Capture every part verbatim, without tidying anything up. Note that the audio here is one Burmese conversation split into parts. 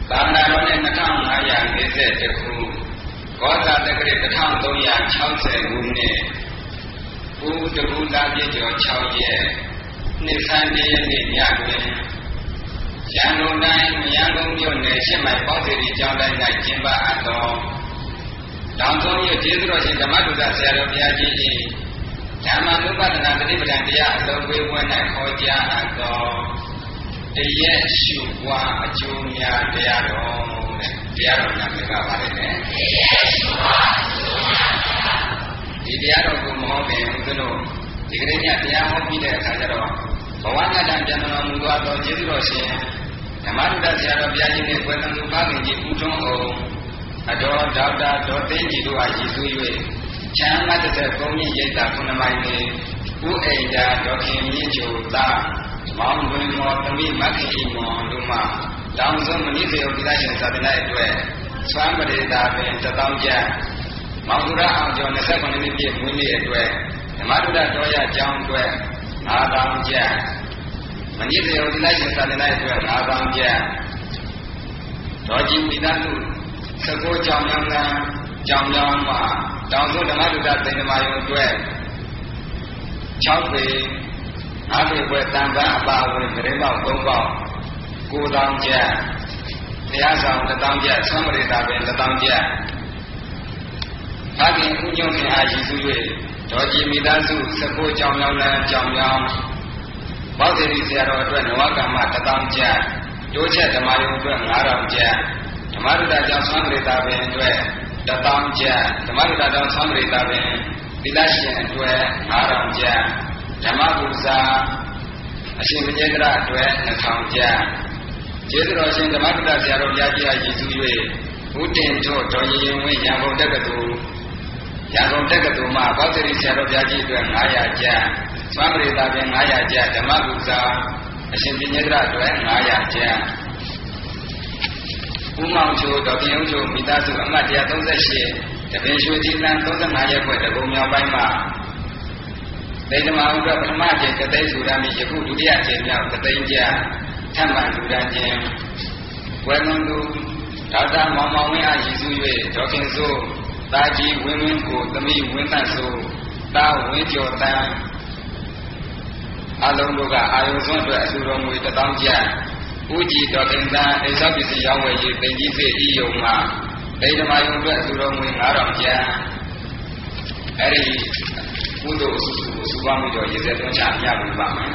သာမဏေတော်နဲ့နှစ်ထောင်ငါးရာလေးဆယ်တစ်ခုကောဇာတက္ကရာတစ်ထောင်သုံးရာခြောက်ဆယ်ခုနှစ်ဥဒ္ဓဘုဒ္ဓပြည့်ကျော်၆ရက်နှစ်ဆန်းတရက်နေ့ညတွင်ရန်ကုန်တိုင်းရန်ကုန်မြို့နယ်ရှစ်မိုင်ပေါင်းစီရီကျောင်းတိုင်း၌ကျင်းပအပ်သောတောင်ဆုံးမြို့ကျေးဇူးတော်ရှင်ဓမ္မဒုဒဆရာတော်ဘုရားကြီး၏ဓမ္မနုပဒနာတတိပဌာန်တရားအလုံးပေးဝဲ၌ဟောကြားအပ်သောတရက်ရှုပွားအကျိုးများတရားတော်တဲ့တရားတော်နာမည်ကပါလေတဲ့ဒီတရားတော်ကိုမဟောခင်ဦးဇင်းတို့ဒီကနေ့ညတရားဟောပြီးတဲ့အခါကျတော့ဘဝနာတံပြန်တော်မူသွားသောကျေးဇူးတော်ရှင်ဓမ္မဒုဒဆရာတော်ဘုရားကြီးနဲ့ကွယ်တော်သူပါခင်ကြီးဦးထွန်းအောင်အတော်ဒေါက်တာဒေါ်သိန်းကြီးတို့အားရည်စူး၍ချမ်းသာတဲ့ဘုံကြီးရိတ်တာခုနှစ်မိုင်နဲ့ဦးအိမ်သာဒေါ်ခင်မြင့်ချိုသားမောင်ဝင်းမော်သမီးမခင်မောင်တို့မှတောင်စုံမနည်းစေဥပဒရှင်သာသနာ့အတွက်ဆွမ်းပရိသာပင်တစ်သောင်းကျပ်မောင်သူရအောင်ကျော်၂၉နှစ်ပြည့်မွေးနေ့အတွက်ဓမ္မဒုဒတော်ရကျောင်းအတွက်ငါးသောင်းကျပ်မနည်းစေဥပဒရှင်သာသနာ့အတွက်ငါးသောင်းကျပ်တော်ကြီးမိသားစုစကောကြောင့်များများကြောင့်များမှာတောင်စုဓမ္မဒုဒသေနမာယုံအတွက်၆ပေအားဖြင့်ဘွယ်တန်ခါအပါအဝင်ပြိပေါက်၃ပေါက်၉သောင်းကျပ်တရားဆောင်တစ်သောင်းကျပ်ဆွမ်းပရိသပင်တစ်သောင်းကျပ်ဘာခင်ဥညုံခင်အားရည်စူး၍ဒေါ်ကြည်မိသားစုစကောကြောင့်များများကြောင့်များဘောဓိရီဆရာတော်အတွက်နဝကမ္မတစ်သောင်းကျပ်တိုးချက်ဓမ္မယုံအတွက်၅ထောင်ကျပ်ဓမ္မဒုဒကျောင်းဆွမ်းပရိသပင်အတွက်တစ်သောင်းကျပ်ဓမ္မဒုဒကျောင်းဆွမ်းပရိသပင်သီလရှင်အတွက်၅ထောင်ကျပ်ဓမ္မပူဇာအရှင်ပညေတရအတွက်နှစ်ထောင်ကျပ်ကျေးဇူးတော်ရှင်ဓမ္မဒုဒဆရာတော်ဘုရားကြီးအားရည်စူး၍ဦးတင်တို့ဒေါ်ရင်ရင်ဝင်းရန်ကုန်တက္ကသိုလ်ရန်ကုန်တက္ကသိုလ်မှာဘောဓိဆရာတော်ဘုရားကြီးအတွက်၅ရာကျပ်ဆွမ်းပရိသပင်၅ရာကျပ်ဓမ္မပူဇာအရှင်ပညေတရအတွက်၅ရာကျပ်ဦးမောင်ချိုဒေါ်ပြင်းချိုမိသားစုအမှတ်၁၃၈တပင်ရွှေကြည်လန်း၃၅ရက်ွယ်တကုံမြောက်ပိုင်းမှာဒေသမာဥဒ္ဒပထမကျင့်တသိန်းစုရမီယခုဒုတိယကျင့်မြောက်တသိန်းကျထပ်မံစုရခြင်းဝေမွန်သူဒေါက်တာမောင်မောင်ဝင်းအားရည်စူး၍ဒေါခင်စိုးတာကြီးဝင်းဝင်းကိုသမီးဝင်းတန့်စိုးတာဝင်းကျော်တန်းအလုံးတို့ကအာယုံစွန်းအတွက်အလှူတော်ငွေတစ်သောင်းကျပ်ဦးကြည်တော်ခင်သားအိသောပစ္စည်းရောင်းဝယ်ရေးတင်ကြီးစေဤယုံမှာဒေသမာယုံအတွက်အလှူတော်ငွေ၅ထောင်ကျပ်အဲဒီကုသိုလ်အစုစုကိုစုပေါင်းပြီးတော့ရေစက်သွင်းချအမြတ်ပြုပါမယ်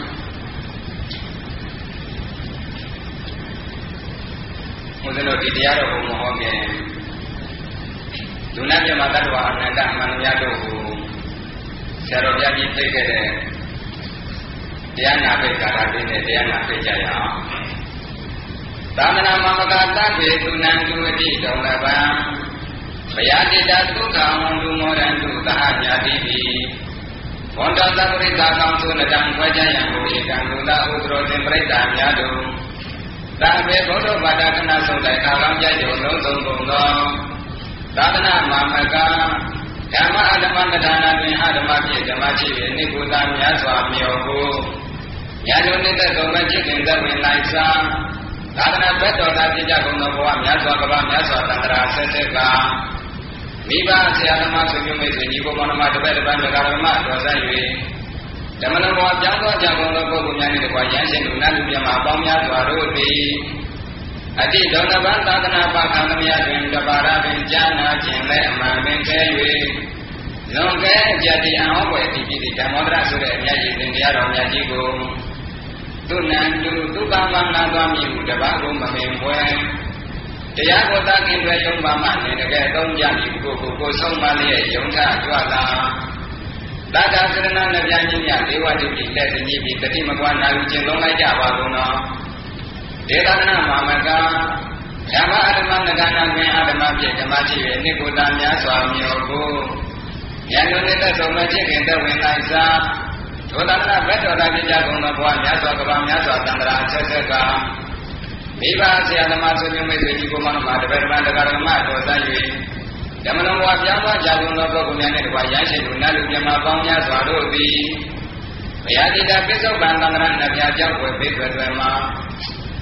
ဘုရားတို့ဒီတရားတော်ကိုမဟောခင်ဒုနမြတ်မတ္တဝါအနန္တအမှန်တရားတို့ကိုဆရာတော်ဘုရားကြီးသိခဲ့တဲ့တရားနာပိတ်ကာလလေးနဲ့တရားနာပိတ်ကြရအောင်သာသနာမမကတတ်ပေသူနံသူအတိတော်လပံဘယတိတသုခံဝန္တုမောရန္တုသဟညာတိတိဝန္တသပရိသကောင်းစုနတံခွဲကြရန်ကိုဧကံလူသာဥဒရောတင်ပရိသများတို့သာဘေဘုဒ္ဓဘာသာခဏဆုံးတိုင်အာလောင်းကြကြုံလုံးစုံကုန်သောသာသနာမမကဓမ္မအဓမ္မကထာနာတွင်အဓမ္မပြည့်ဓမ္မချစ်၍နိဗ္ဗာန်များစွာမြော်ကိုညာတို့နှင့်သက်ဆုံးမဲ့ချစ်ခင်သက်ဝင်လိုက်စားသာသနာဘက်တော်သာပြကြကုန်သောဘဝများစွာကဘာများစွာတန္တရာဆက်ဆက်ကမိဘဆရာသမားဆွေမျိုးမိတ်ဆွေညီကိုမောင်နှမတပည့်တပန်းတွေကဓမ္မတော်ဆက်၍ဓမ္မတော်ဘဝပြောင်းသွားကြကုန်သောပုဂ္ဂိုလ်များနှင့်တကွာရန်ရှင်လူနတ်လူမြတ်မှာပေါင်းများစွာတို့သည်အတိဒေါနဗံသာသနာပခန္ဓမယတွင်တပါရပင်ကြားနာခြင်းและအမှန်ပင်ခဲ၍လွန်ကဲအကြတိအဟောပွဲတိပိတိဓမ္မောဒရဆိုတဲ့အမြတ်ကြီးသင်တရားတော်မြတ်ကြီးကိုသူနံတုဒုက္ခမနာသွားမည်ဟုတပါးကိုမမင်ပွဲတရားကိုသာခင်တွေယုံပါမှနေတကယ်သုံးကြမည်ကိုကိုကိုဆုံးမလျက်ယုံထကြွလာသာသာစရဏနဲ့ပြန်ကြီးများဒေဝတိပိလက်စကြီးပြီးတတိမကွာနာလူကျင့်သုံးလိုက်ကြပါကုန်သောဒေသနာမမကဓမ္မအဓမ္မနဂနာတွင်အဓမ္မပြည့်ဓမ္မချစ်၍နိဗ္ဗာန်များစွာမြော်ကိုဉာဏ်တို့နှင့်သက်ဆုံးမဲ့ချစ်ခင်သက်ဝင်လိုက်စားဒုသနာဘက်တော်သာပြကြကုန်သောဘဝများစွာကဘာများစွာတန္တရာဆက်ဆက်ကမိဘဆရာသမားဆွေမျိုးမိတ်ဆွေကြီးကိုမနမတပည့်တပန်းတရားဓမ္မတော်ဆက်၍ဓမ္မတော်ဘဝပြောင်းသွားကြကုန်သောပုဂ္ဂိုလ်များနှင့်တကွာရန်ရှိလူနတ်လူမြတ်ပေါင်းများစွာတို့သည်ဘုရားတိတာပိဿုပန်သံဃာနှပြကြောက်ွယ်ပိသွယ်သွယ်မှာ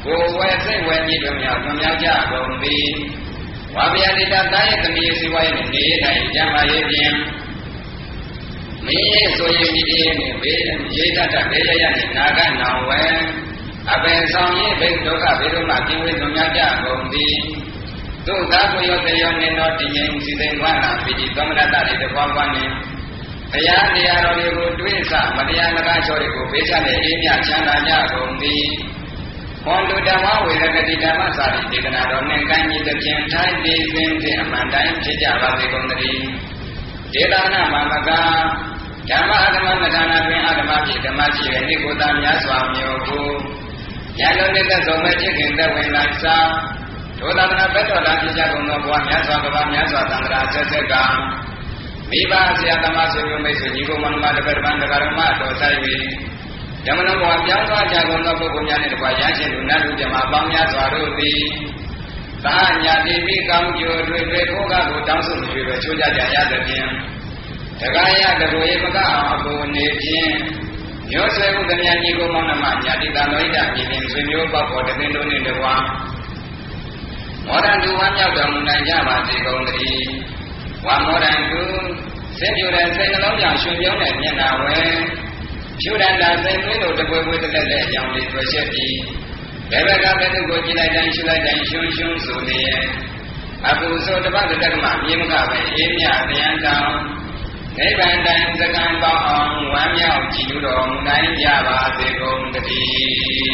ကိုယ်ဝဲစိတ်ဝဲကြည့်တို့မြောက်တို့မြောက်ကြကုန်သည်ဝါဗျာတိတတာရဲ့သမီးစီဝါရဲ့နေတိုင်းကျမ်းမာရေးဖြင့်မင်းရဲ့ဆိုရင်ဒီဒီနဲ့ဘေးရေတတ်ဘေးရရနဲ့နာကနောင်ဝဲအပင်ဆောင်ရင်ဘိဒုက္ခဘေးတို့မှကျင်းဝေးတို့မြောက်ကြကုန်သည်သို့သာကိုရောတရားနဲ့တော့တည်ငြိမ်စီစဉ်ဝါနာပိတိသမဏတတွေတပွားပွားနဲ့တရားတရားတော်တွေကိုတွေးဆမတရားငကားချောတွေကိုပေးချတဲ့အေးမြချမ်းသာကြကုန်သည်ဟောတုဓမ္မဝေရကတိဓမ္မစာရိဒေသနာတော်နှင့်ကံကြီးသဖြင့်ထိုင်ပြီးစဉ်ဖြင့်အမှန်တိုင်းဖြစ်ကြပါစေကုန်သတည်းဒေသနာမမကဓမ္မအဓမ္မမဒါနာတွင်အဓမ္မဖြစ်ဓမ္မရှိရဲ့နိကိုတာများစွာမျိုးကိုဉာဏ်လုံးနဲ့သက်ဆုံးမဲ့ဖြစ်ခင်သက်ဝင်လိုက်စားဒုသနာဘက်တော်လာဖြစ်ကြကုန်သောဘဝများစွာကဘာများစွာသံဃာဆက်ဆက်ကမိဘဆရာသမားဆွေမျိုးမိတ်ဆွေညီကိုမောင်နှမတပည့်တပန်းတရားဓမ္မတော်ဆိုင်၍ဓမ္မတော်ဘဝပြောင်းသွားကြကုန်သောပုဂ္ဂိုလ်များနှင့်တကွာရရှိသူနတ်လူပြမပေါင်းများစွာတို့သည်သာညာတိမိကောင်းကျိုးတွေတွေကိုကကိုတောင်းဆိုမှုတွေပဲချိုးကြကြရသဖြင့်တက္ကရာတကူရေမကအောင်အကိုနေဖြင့်မျိုးဆွေဥဒ္ဒမြညီကိုမောင်နှမညာတိတံတော်ဣဒမြည်ဖြင့်ဆွေမျိုးပေါက်ပေါ်တပင်တို့နှင့်တကွာမောဒန်သူဝမ်းမြောက်တော်မူနိုင်ကြပါစေကုန်သတည်းဝါမောဒန်သူစင်ပြူတဲ့စိတ်နှလုံးကြောင့်ရှင်ပြုံးတဲ့မျက်နှာဝဲဖြူဒန္တာစိတ်သွေးတို့တပွေပွေတက်တဲ့အကြောင်းလေးတွေ့ချက်ပြီးဘယ်ဘက်ကဘယ်သူကိုကြည့်လိုက်တိုင်းရှုလိုက်တိုင်းရှုံရှုံဆိုနေရဲ့အပူဆိုတပတ်တက်ကမှမြေမကပဲအေးမြတရားတောင်းနိဗ္ဗာန်တိုင်းစကံပေါအောင်ဝမ်းမြောက်ကြည်လို့တော်မူနိုင်ကြပါစေကုန်သတည်း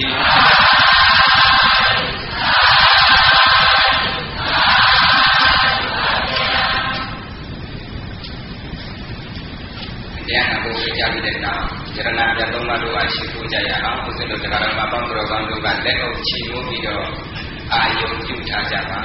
တရားနာဖို့ကြားပြီးတဲ့နောက်ယရဏပြသုံးပါးတို့အားရှိဖို့ကြရအောင်ဥစဉ်တို့တရားတော်မှာပေါင်းတော်ကောင်းတို့ကလက်အုပ်ချီမိုးပြီးတော့အာယုံပြုထားကြပါ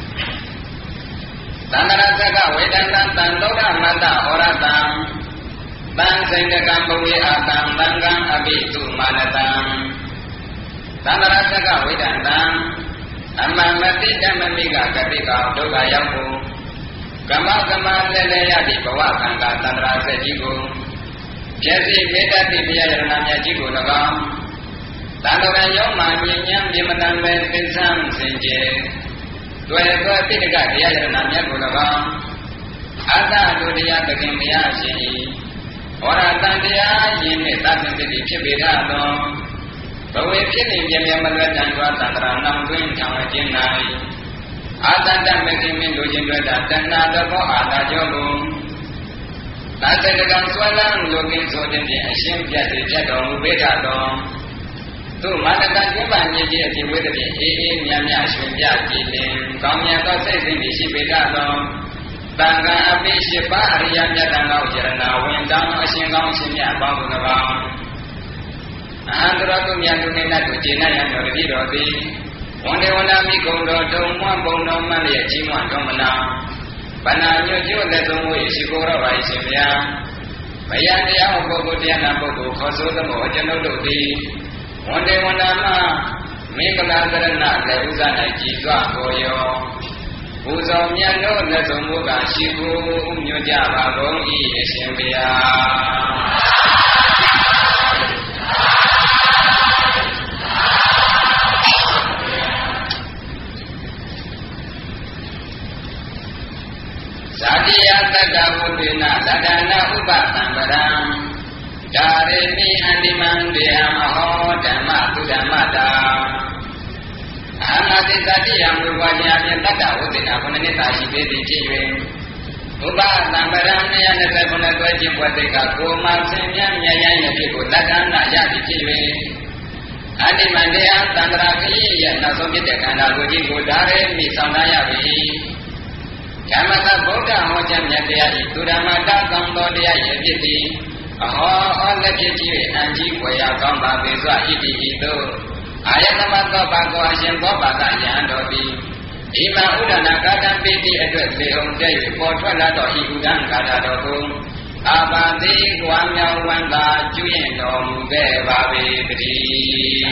သန္တရသကဝေဒန္တံတံသောဓမတ္တဩရတံတံစိန္ဒကံဘဝေအာတံသံဃံအဘိတုမာနတံသန္တရသကဝေဒန္တံအမမတိဓမ္မမိကကတိကောဒုက္ခရောက်ဖို့ကမ္မကမ္မလည်းလည်းရသည့်ဘဝကံကသန္တရာဆက်ကြီးကိုပြည့်စုံမေတ္တာတိပြရဏမြတ်ကြီးကို၎င်းသံဃာရောမှမြင်ဉာဏ်မြင်မတန်ပဲသင်္ဆန်းစင်ကြယ်တွေ့တွေ့တိတကတရားရဏမြတ်ကို၎င်းအတ္တတို့တရားသခင်တရားရှင်ဤဟောရတန်တရားယင်းနှင့်သတ္တတိဖြစ်ပေရသောဘဝဖြစ်နေမြဲမြဲမလွတ်တန်သောသန္တရာနောင်တွင်ထောင်ခြင်း၌အာတတမကိမင်းတို့ခြင်းတွေ့တာတဏှာသဘောအာတာကြောကိုသာသတကံဆွမ်းလန်းလူကင်းဆိုတဲ့ဖြင့်အရှင်းပြတ်စေပြတ်တော်မူပေတတ်သောသူမာနကကျင်းပမြည်ခြင်းအဖြစ်ဝိသဖြင့်အေးအေးမြတ်မြတ်ရှင်ပြကြည်လင်ကောင်းမြတ်သောစိတ်စဉ်ရှိပေတတ်သောတန်ခါအပိရှိပါအရိယမြတ်တန်တော်ယရနာဝင်တောင်းအရှင်ကောင်းရှင်မြတ်ပေါင်းသူ၎င်းအဟံတရတုမြတ်သူနေတတ်ကိုကျေနပ်ရတော်တည်းတော်သည်ဝန္ဒေဝန္ဒမိကုံတော်တုံမွန်းပုံတော်မှန်ရဲ့ကြီးမွန်းတော်မနာဗန္နာညွတ်ကျွတ်တဲ့သုံးဝေရှိခိုးတော်ပါရှင်ဗျာဘယံတရားဟောပုဂ္ဂိုလ်တရားနာပုဂ္ဂိုလ်ခေါ်ဆိုသမောကျွန်ုပ်တို့သည်ဝန္ဒေဝန္ဒမမင်္ဂလာကရဏလက်ဥဇာ၌ကြည်စွာကိုရောပူဇော်မြတ်တို့လက်ဆုံးမူကရှိခိုးညွတ်ကြပါကုန်၏အရှင်ဗျာဇာတိယတတ္တဝုဒေနသဒ္ဒနာဥပသံပရံဒါရေမိအန္တိမံတေယမဟောဓမ္မသုဓမ္မတာအနာတိဇာတိယမူဝါညာဖြင့်တတ္တဝုဒေနခုနှစ်နှစ်သာရှိသေးသည်ဖြစ်၍ဥပသံပရံ၂၂ခုတွဲခြင်းပွက်သိကကိုမဆင်မြမြရိုင်းတဲ့ဖြစ်ကိုတတ္တနာရသည်ဖြစ်၍အန္တိမံတေယသန္တရာခရီးရဲ့နောက်ဆုံးဖြစ်တဲ့ခန္ဓာကိုယ်ကြီးကိုဒါရေမိဆောင်ထားရပြီဓမ္မကဗုဒ္ဓဟောကြားမြတ်တရားဤသူဓမ္မတာကောင်းသောတရားရဲ့ဖြစ်သည်အဟောဟောလက်ဖြစ်ကြီး၍အံကြီးွယ်ရကောင်းပါပေစွာဣတိဤသို့အာယတမသောဘာကောအရှင်ဘောပါဒယံတော်သည်ဣမဥဒနာကာတံပိတိအတွက်လေုံတဲ့၍ပေါ်ထွက်လာသောဤဥဒံကာတာတော်ကိုအာပါတိဝါမြောင်ဝန္တာကျွရင်တော်မူခဲ့ပါပေတည်း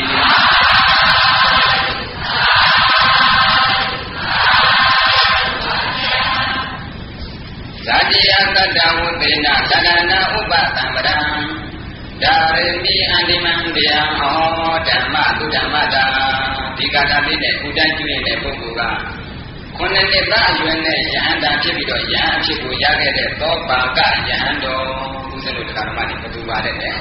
ဇာတိယတတ္တဝုသေနသဒ္ဒနာဥပသံပရံဒါရေမိအန္တိမံတရားဟောဓမ္မသုဓမ္မတာဒီတာလေးနဲ့ဥဒန်းကျွင်းတဲ့ပုဂ္ဂိုလ်ကခုနှစ်နှစ်သားအရွယ်နဲ့ယဟန္တာဖြစ်ပြီးတော့ယဟန်ဖြစ်ကိုရခဲ့တဲ့သောပါကယဟန်တော်ဦးဇင်းတို့တရားဓမ္မတွေဘယ်သူပါလဲတဲ့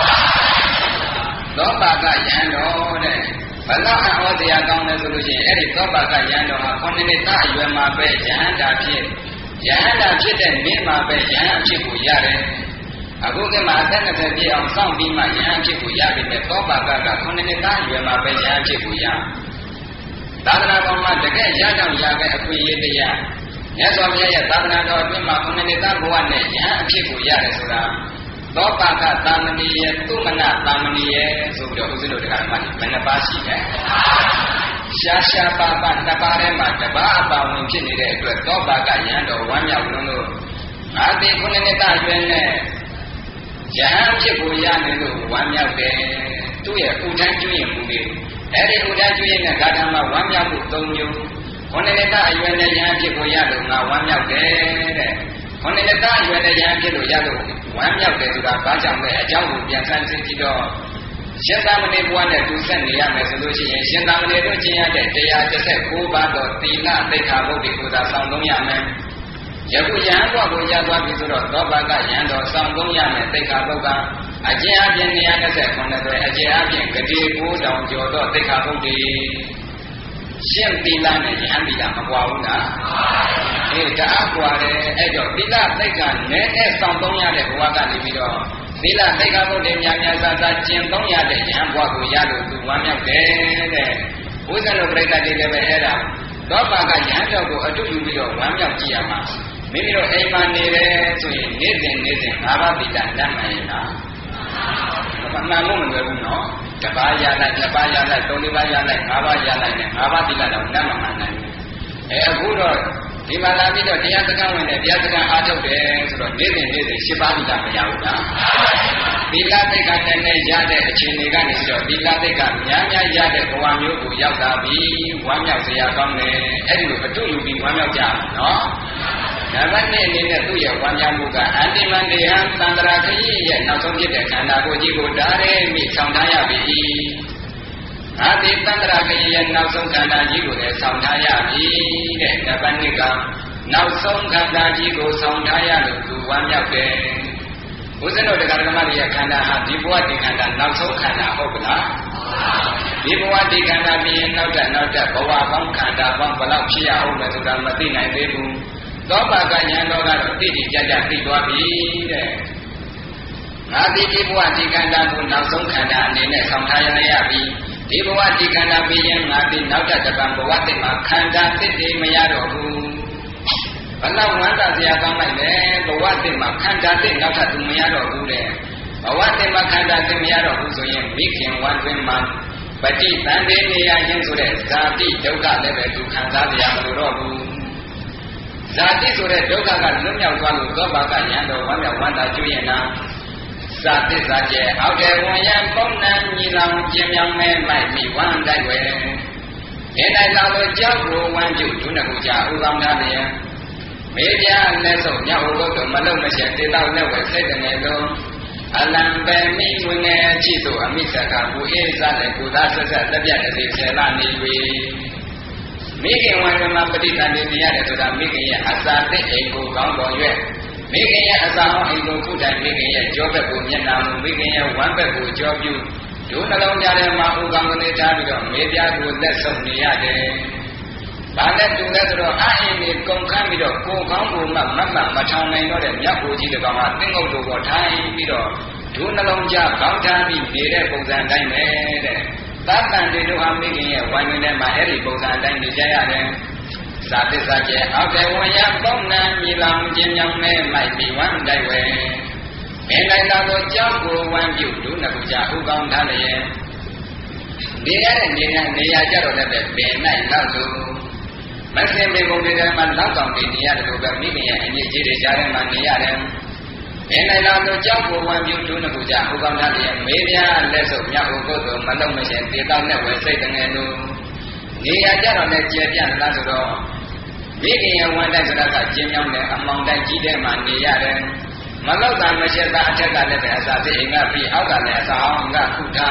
သောပါကယဟန်တော်တဲ့ဘလောက်အဟောတရားကောင်းလဲဆိုလို့ရှိရင်အဲ့ဒီသောပါကယဟန်တော်ဟာခုနှစ်နှစ်သားအရွယ်မှာပဲယဟန္တာဖြစ်ယဟန္တာဖြစ်တဲ့နေ့မှာပဲယဟန်အဖြစ်ကိုရတယ်အခုကမှအသက်နှစ်ဆယ်ပြည့်အောင်စောင့်ပြီးမှယဟန်အဖြစ်ကိုရပြီမဲ့သောပါကကခုနှစ်နှစ်သားအရွယ်မှာပဲယဟန်အဖြစ်ကိုရသာသနာတော်မှာတကယ်ရတော့ရပဲအခွင့်အရေးတရားမြတ်စွာဘုရားရဲ့သာသနာတော်အတွင်းမှာခုနှစ်နှစ်သားဘဝနဲ့ယဟန်အဖြစ်ကိုရတယ်ဆိုတာသောပါကသာမဏေယသုမနသာမဏေယဆိုပြီးတော့ဦးဇင်းတို့တရားဓမ္မတွေဘယ်နှပါရှိလဲရှားရှားပါပါနှစ်ပါးထဲမှာတပါးအပါဝင်ဖြစ်နေတဲ့အတွက်သောပါကယဟန်တော်ဝမ်းမြောက်လုံးလို့ငါသိခုနှစ်နှစ်သားအတွင်းနဲ့ယဟန်ဖြစ်ကိုရနေလို့ဝမ်းမြောက်တယ်သူ့ရဲ့ဥဒန်းကျွရင်မှုလေးအဲ့ဒီဥဒန်းကျွရင်တဲ့ဂါထာမှာဝမ်းမြောက်မှုသုံးမျိုးခုနှစ်နှစ်သားအရွယ်နဲ့ယဟန်ဖြစ်ကိုရလို့ငါဝမ်းမြောက်တယ်တဲ့ခုနှစ်နှစ်သားအရွယ်နဲ့ယဟန်ဖြစ်လို့ရလို့ဝမ်းမြောက်တယ်ဆိုတာဘာကြောင့်လဲအကြောင်းကိုပြန်ဆန်းစစ်ကြည့်တော့ရှင်သာမဏေဘုရားနဲ့သူဆက်နေရမယ်ဆိုလို့ရှိရင်ရှင်သာမဏေတို့ကျင့်ရတဲ့တရားတစ်ဆက်၉ပါးသောသီလသိက္ခာပုဒ်တွေကိုသာဆောင်သုံးရမယ်ယခုယဟန်ဘုရားကိုရသွားပြီဆိုတော့သောပါကယဟန်တော်ဆောင်သုံးရမယ်သိက္ခာပုဒ်ကအကျဉ်းအပြင်နေရာ၂၉ပဲအကျဉ်းအပြင်ဂတိ၉တောင်ကျော်တော့သိက္ခာပုဒ်တွေရှင်းသီလနဲ့ယဟန်သီလမကွာဘူးလားအေးတအားကွာတယ်အဲ့တော့သီလသိက္ခာနဲ့နဲ့ဆောင်သုံးရတဲ့ဘဝကနေပြီးတော့သီလသိက္ခာပုဒ်တွေများများစားစားကျင့်သုံးရတဲ့ယဟန်ဘဝကိုရလို့သူဝမ်းမြောက်တယ်တဲ့ဘုရားတော်ပြိဿတွေလည်းပဲအဲ့ဒါသောပါကယဟန်တော်ကိုအတူတူပြီးတော့ဝမ်းမြောက်ကြည့်ရမှာမိမိတို့အိမ်မှာနေတယ်ဆိုရင်နေ့စဉ်နေ့စဉ်ငါးပါးသီလတတ်မှန်ရင်လားမမှန်လို့မလွယ်ဘူးနော်တပါးရလိုက်နှစ်ပါးရလိုက်သုံးလေးပါးရလိုက်ငါးပါးရလိုက်နဲ့ငါးပါးသီလတော့တတ်မှန်နိုင်ဘူးအဲအခုတော့ဒီမှာလာပြီးတော့တရားစကားဝင်တယ်တရားစကားအားထုတ်တယ်ဆိုတော့နေ့စဉ်နေ့စဉ်ရှစ်ပါးသီလမရဘူးလားသီလသိက္ခာနဲ့နဲ့ရတဲ့အခြေအနေကနေပြီးတော့သီလသိက္ခာများများရတဲ့ဘဝမျိုးကိုရောက်လာပြီးဝမ်းမြောက်စရာကောင်းတယ်အဲ့ဒီလိုအတူယူပြီးဝမ်းမြောက်ကြမှာနော်ဓမ္မနဲ့အနေနဲ့သူ့ရဲ့ဝမ်းမြောက်မှုကအန္တိမန္တေဟံသန္တရာခရီးရဲ့နောက်ဆုံးဖြစ်တဲ့ခန္ဓာကိုယ်ကြီးကိုဓာရဲမိဆောင်ထားရပြီ။အာတိသန္တရာခရီးရဲ့နောက်ဆုံးခန္ဓာကြီးကိုလည်းဆောင်ထားရပြီတဲ့ဓမ္မနိကနောက်ဆုံးခန္ဓာကြီးကိုဆောင်ထားရလို့သူဝမ်းမြောက်တယ်။ဘုဇင်းတို့တရားဓမ္မတွေရဲ့ခန္ဓာဟာဒီဘဝဒီခန္ဓာနောက်ဆုံးခန္ဓာဟုတ်ကလား။ဒီဘဝဒီခန္ဓာပြီးရင်နောက်တဲ့နောက်တဲ့ဘဝပေါင်းခန္ဓာပေါင်းဘယ်လောက်ဖြစ်ရအောင်လဲဆိုတာမသိနိုင်သေးဘူး။သောပါကဉာဏ်တော်ကတော့သိတိကြကြသိသွားပြီတဲ့ငါဒီဒီဘဝဒီခန္ဓာကိုနောက်ဆုံးခန္ဓာအနေနဲ့ဆောင်ထားရရပြီဒီဘဝဒီခန္ဓာပြီးရင်ငါဒီနောက်ထပ်တစ်ပံဘဝတည်းမှာခန္ဓာသစ်တွေမရတော့ဘူးဘလောက်ဝမ်းသာစရာကောင်းလိုက်လဲဘဝတည်းမှာခန္ဓာသစ်နောက်ထပ်သူမရတော့ဘူးတဲ့ဘဝတည်းမှာခန္ဓာသစ်မရတော့ဘူးဆိုရင်မိခင်ဝမ်းတွင်မှာပฏิသန္တေနေရခြင်းဆိုတဲ့ဇာတိဒုက္ခလည်းပဲသူခံစားကြရမလို့တော့ဘူးဇာတိဆိုတဲ့ဒုက္ခကလွတ်မြောက်သွားလို့သောပါကဉာဏ်တော်ဝမ်းမြောက်ဝမ်းသာကျွရင်နာဇာတိဇာကျဲအောက်တယ်ဝန်ရံပုံနံညီလောင်ပြင်းမြောင်မဲမိုက်မိဝမ်းတိုက်ွယ်ဒီတိုင်းသာလို့ကြောက်ကိုဝမ်းပြုဒုနကုကြဥကောင်းသားလျက်မေပြားလက်ဆုံးညောက်ဟုတ်တော့မလုံမရှက်တေတောက်လက်ဝဲစိတ်တနေလုံးအလံပဲမိဝင်ငယ်အချိတို့အမိဆက်ကကိုအေးစားတဲ့ကိုသားဆက်ဆက်လက်ပြတဲ့ဆယ်လနေပြီမိခင်ဝမ်းမှာပဋိသန္ဓေရရတယ်ဆိုတာမိခင်ရဲ့အစာသစ်အိမ်ကိုကောင်းတော်ရွက်မိခင်ရဲ့အစာဟောင်းအိမ်ကိုခုတိုင်မိခင်ရဲ့ကြောဘက်ကိုမျက်နှာမူမိခင်ရဲ့ဝမ်းဘက်ကိုကြောပြုဒုနှလုံးကြားထဲမှာဥကောင်းကနေထားပြီးတော့မေပြားကိုလက်ဆုံနေရတယ်။ဘာနဲ့တူလဲဆိုတော့အအင်းကြီးကုန်ခန်းပြီးတော့ကိုကောင်းကိုမှမတ်မမထောင်နိုင်တော့တဲ့မြတ်ကိုကြီးတကောင်ကတင်းငုတ်တို့ပေါ်ထိုင်ပြီးတော့ဒုနှလုံးကြားကောင်းထားပြီးနေတဲ့ပုံစံတိုင်းပဲတဲ့သတ္တန်တွေတို့ဟာမိခင်ရဲ့ဝိုင်းဝန်းထဲမှာအဲ့ဒီပုံစံအတိုင်းနေကြရတယ်။ဇာတိစာကျဲအောက်တယ်ဝန်ရပုံနံမြေလောင်ခြင်းမြောင်မဲမိုက်ပြီးဝမ်းတိုက်ဝဲအင်းတိုင်းသာကိုကြောက်ကိုဝမ်းပြုဒုနကုကြဥကောင်းထားလျက်နေရတဲ့နေရာနေရာကြတော့လည်းပဲပင်နိုင်လောက်လို့မစင်ပေပုံတွေထဲမှာလောက်ကောင်နေရတယ်လို့ပဲမိခင်ရဲ့အင်းကြီးတွေကြားထဲမှာနေရတယ်။အင်းတိုင်းသာကိုကြောက်ကိုဝမ်းပြုဒုနကုကြဥကောင်းထားလျက်မေးပြလက်စုပ်မြောက်ကိုကိုယ်တော်မလုံးမရှင်တေတောက်နဲ့ဝယ်စိတ်တငယ်လို့နေရာကြတော့လည်းကျေပြန့်လားဆိုတော့မိခင်ရဲ့ဝမ်းတိုက်ဆိုတာကကျင်းမြောင်းတဲ့အမောင်တိုက်ကြီးထဲမှာနေရတယ်မလောက်တာမရှက်တာအထက်ကလည်းပဲအစာသိအိမ်ကပြီးအောက်ကလည်းအစာအောင်ကခုထား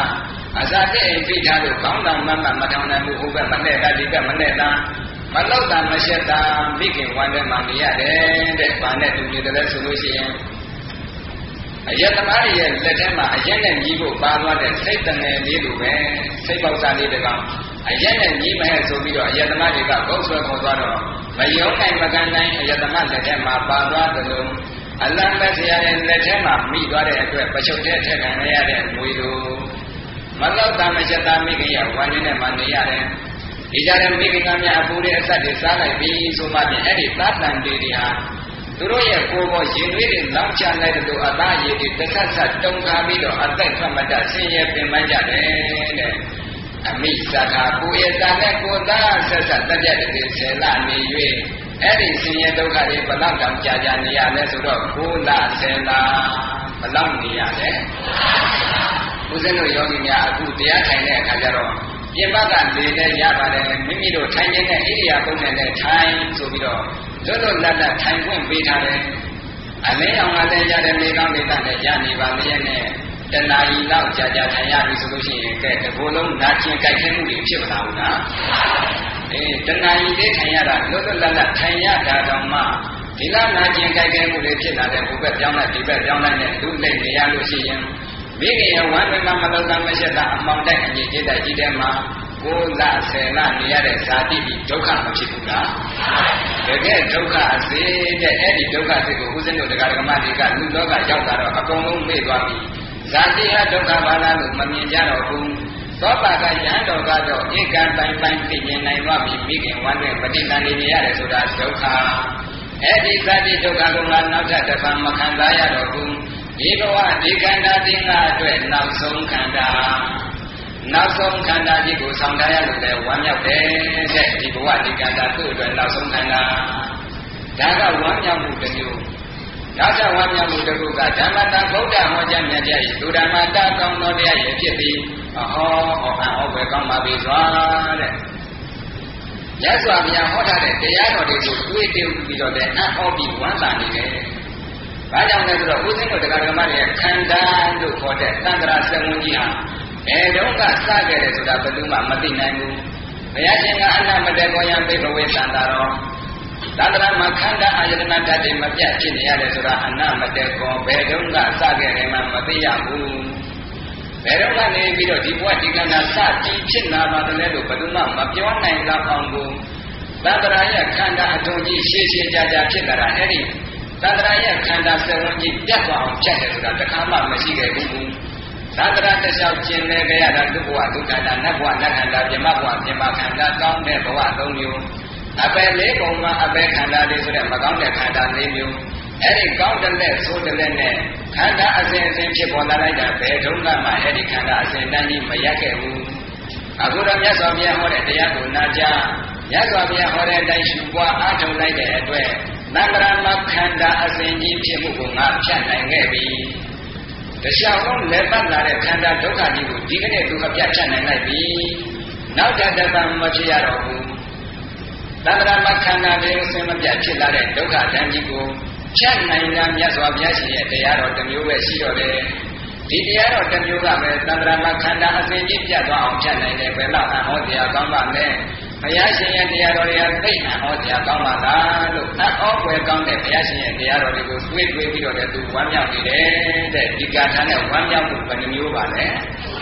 အစာတဲ့အိမ်ဖိထားလို့ခေါင်းတောင်မမမထောင်နိုင်ဘူးဟိုဘက်မနဲ့တာဒီဘက်မနဲ့တာမလောက်တာမရှက်တာမိခင်ဝမ်းထဲမှာနေရတယ်တဲ့။ဘာနဲ့တူနေတယ်လဲဆိုလို့ရှိရင်အယက်သမားရဲ့လက်ထဲမှာအယက်နဲ့ညီးဖို့ပါသွားတဲ့စိတ်တငယ်လေးလိုပဲစိတ်ပေါက်စားလေးတကောင်အယက်နဲ့ညီးမဲ့ဆိုပြီးတော့အယက်သမားတွေကကောက်ဆွဲခေါ်သွားတော့မယုံနိုင်မကန်နိုင်အယက်သမားလက်ထဲမှာပါသွားသလိုအလံမဆရာရဲ့လက်ထဲမှာမိသွားတဲ့အတွက်ပချုပ်တဲ့ထက်ခံရတဲ့ငွေလိုမလောက်တာမရှက်တာမိခင်ရဲ့ဝမ်းထဲမှာနေရတယ်။ဒီကြတဲ့မိခင်ကများအပူတွေအဆက်တွေစားလိုက်ပြီးဆိုမှပြင်အဲ့ဒီသတ်တန်တွေတွေဟာသူတို့ရဲ့ကိုယ်ပေါ်ရင်လေးတွေလောင်ချလိုက်တဲ့တို့အသားရည်တွေတစ်ဆက်ဆက်တုံခါပြီးတော့အသက်ထွက်မတတ်ဆင်းရဲပင်ပန်းကြတယ်တဲ့အမိစကားကိုရဲ့တာနဲ့ကိုသားဆက်ဆက်တက်ပြတ်တဲ့ဆယ်လနေ၍အဲ့ဒီဆင်းရဲဒုက္ခတွေဘလောက်တောင်ကြာကြာနေရလဲဆိုတော့ကိုလဆယ်လဘလောက်နေရလဲဦးဇင်းတို့ယောဂီများအခုတရားထိုင်တဲ့အခါကျတော့ပြင်ပကလေနဲ့ရပါတယ်မိမိတို့ထိုင်နေတဲ့ဣရိယာပုနဲ့လည်းထိုင်ဆိုပြီးတော့လွတ်လွတ်လပ်လပ်ထိုင်ခွင့်ပေးထားတယ်အလင်းအောင်ကလည်းရတဲ့နေကောင်းနေတာနဲ့ရနေပါလေနဲ့တဏှာကြီးတော့ကြာကြာထိုင်ရပြီဆိုလို့ရှိရင်ကဲတဘိုးလုံးနာကျင်ကြိုက်ခဲမှုတွေဖြစ်မလာဘူးလားအေးတဏှာကြီးလေးထိုင်ရတာလွတ်လွတ်လပ်လပ်ထိုင်ရတာတော့မှဒီလောက်နာကျင်ကြိုက်ခဲမှုတွေဖြစ်လာတဲ့ဘုဘက်ပြောင်းလိုက်ဒီဘက်ပြောင်းလိုက်နဲ့လူလိမ့်နေရလို့ရှိရင်မိခင်ရဲ့ဝမ်းတွင်မှာမလောက်တာမရှက်တာအမောင်တိုက်အညီจิตတိုက်ကြီးတဲ့မှာကိုလဆယ်လနေရတဲ့ဇာတိပြီးဒုက္ခမဖြစ်ဘူးလားတကယ်ဒုက္ခအစေတဲ့အဲ့ဒီဒုက္ခစိတ်ကိုဦးဇင်းတို့တရားဓမ္မတွေကလူလောကရောက်တာတော့အကုန်လုံးမေ့သွားပြီဇာတိဟာဒုက္ခပါလားလို့မမြင်ကြတော့ဘူးသောပါကယဟန်တော်ကတော့ဧကံပိုင်ပိုင်သိမြင်နိုင်သွားပြီမိခင်ဝမ်းတွင်ပဋိသန္ဓေနေရတယ်ဆိုတာဒုက္ခအဲ့ဒီဇာတိဒုက္ခကနောက်ထပ်တစ်ပါးမခံစားရတော့ဘူးဒီဘဝဒီခန္ဓာသင်္ဃအတွက်နောက်ဆုံးခန္ဓာနောက်ဆုံးခန္ဓာကြီးကိုဆောင်ထားရလို့လည်းဝမ်းမြောက်တယ်တဲ့ဒီဘဝဒီခန္ဓာသူ့အတွက်နောက်ဆုံးခန္ဓာဒါကဝမ်းမြောက်မှုတစ်မျိုးနောက်ထပ်ဝမ်းမြောက်မှုတစ်ခုကဓမ္မတာဗုဒ္ဓဟောကြားမြတ်တရားဤဒုဓမ္မတာကောင်းသောတရားရဲ့ဖြစ်ပြီးဟောဟောဟောပဲကောင်းပါပြီသွားတဲ့ရသော်ဗျာဟောထားတဲ့တရားတော်တွေကိုတွေးတည်ပြီးတော့လည်းအဟောပြီးဝမ်းသာနေတယ်ဘာကြောင့်လဲဆိုတော့ဦးဇင်းတို့တရားဓမ္မတွေခန္ဓာလို့ခေါ်တဲ့သံဃာစက်ဝန်းကြီးဟာဘယ်တော့ကစခဲ့တယ်ဆိုတာဘယ်သူမှမသိနိုင်ဘူးဘုရားရှင်ကအနမတေကောယံပိဘဝေသံဃာတော်သံဃာမှာခန္ဓာအာယတနာဓာတ်တွေမပြတ်ဖြစ်နေရတယ်ဆိုတာအနမတေကောဘယ်တော့ကစခဲ့တယ်မှမသိရဘူးဘယ်တော့ကနေပြီးတော့ဒီဘဝဒီခန္ဓာစတည်ဖြစ်လာပါတယ်လို့ဘယ်သူမှမပြောနိုင်တော့အောင်ဘူးသံဃာရဲ့ခန္ဓာအထုံကြီးရှည်ရှည်ကြာကြာဖြစ်လာတာအဲ့ဒီသံဃာရဲ့ခန္ဓာစက်ဝန်းကြီးပြတ်သွားအောင်ဖြတ်တယ်ဆိုတာတခါမှမရှိခဲ့ဘူးသံဃာတစ်လျှောက်ကျင်နေကြရတာဒုက္ခဝဒုက္ခတာနတ်ဘဝနတ်ခန္ဓာပြမဘဝပြမခန္ဓာကောင်းတဲ့ဘဝသုံးမျိုးအပယ်လေးပုံမှာအပယ်ခန္ဓာလေးဆိုတဲ့မကောင်းတဲ့ခန္ဓာလေးမျိုးအဲ့ဒီကောင်းတဲ့လက်ဆိုးတဲ့လက်နဲ့ခန္ဓာအစဉ်အစဉ်ဖြစ်ပေါ်လာလိုက်တာဘယ်ဒုက္ခမှအဲ့ဒီခန္ဓာအစဉ်တန်းကြီးမရက်ခဲ့ဘူးအခုတော့မြတ်စွာဘုရားဟောတဲ့တရားကိုနာကြားမြတ်စွာဘုရားဟောတဲ့အတိုင်းရှုပွားအားထုတ်လိုက်တဲ့အတွက်သံဃာမှာခန္ဓာအစဉ်ကြီးဖြစ်မှုကိုငါဖြတ်နိုင်ခဲ့ပြီတခြားလုံးလက်ပတ်လာတဲ့ခန္ဓာဒုက္ခကြီးကိုဒီကနေ့သူအပြတ်ဖြတ်နိုင်လိုက်ပြီနောက်ထပ်တစ်ပတ်မဖြစ်ရတော့ဘူးသံဃာမှာခန္ဓာလေးအစဉ်မပြတ်ဖြစ်လာတဲ့ဒုက္ခတန်ကြီးကိုဖြတ်နိုင်တာမြတ်စွာဘုရားရှင်ရဲ့တရားတော်တစ်မျိုးပဲရှိတော့တယ်ဒီတရားတော်တစ်မျိုးကပဲသံဃာမှာခန္ဓာအစဉ်ကြီးပြတ်သွားအောင်ဖြတ်နိုင်တယ်ဘယ်လောက်အဟောတရားကောင်းပါလဲဘုရားရှင်ရဲ့တရားတော်တွေကသိအဟောတရားကောင်းပါလားလို့အဟောွယ်ကောင်းတဲ့ဘုရားရှင်ရဲ့တရားတော်တွေကိုတွေးတွေးပြီးတော့လည်းသူဝမ်းမြောက်နေတယ်တဲ့ဒီကာထာနဲ့ဝမ်းမြောက်မှုဘယ်နှမျိုးပါလဲ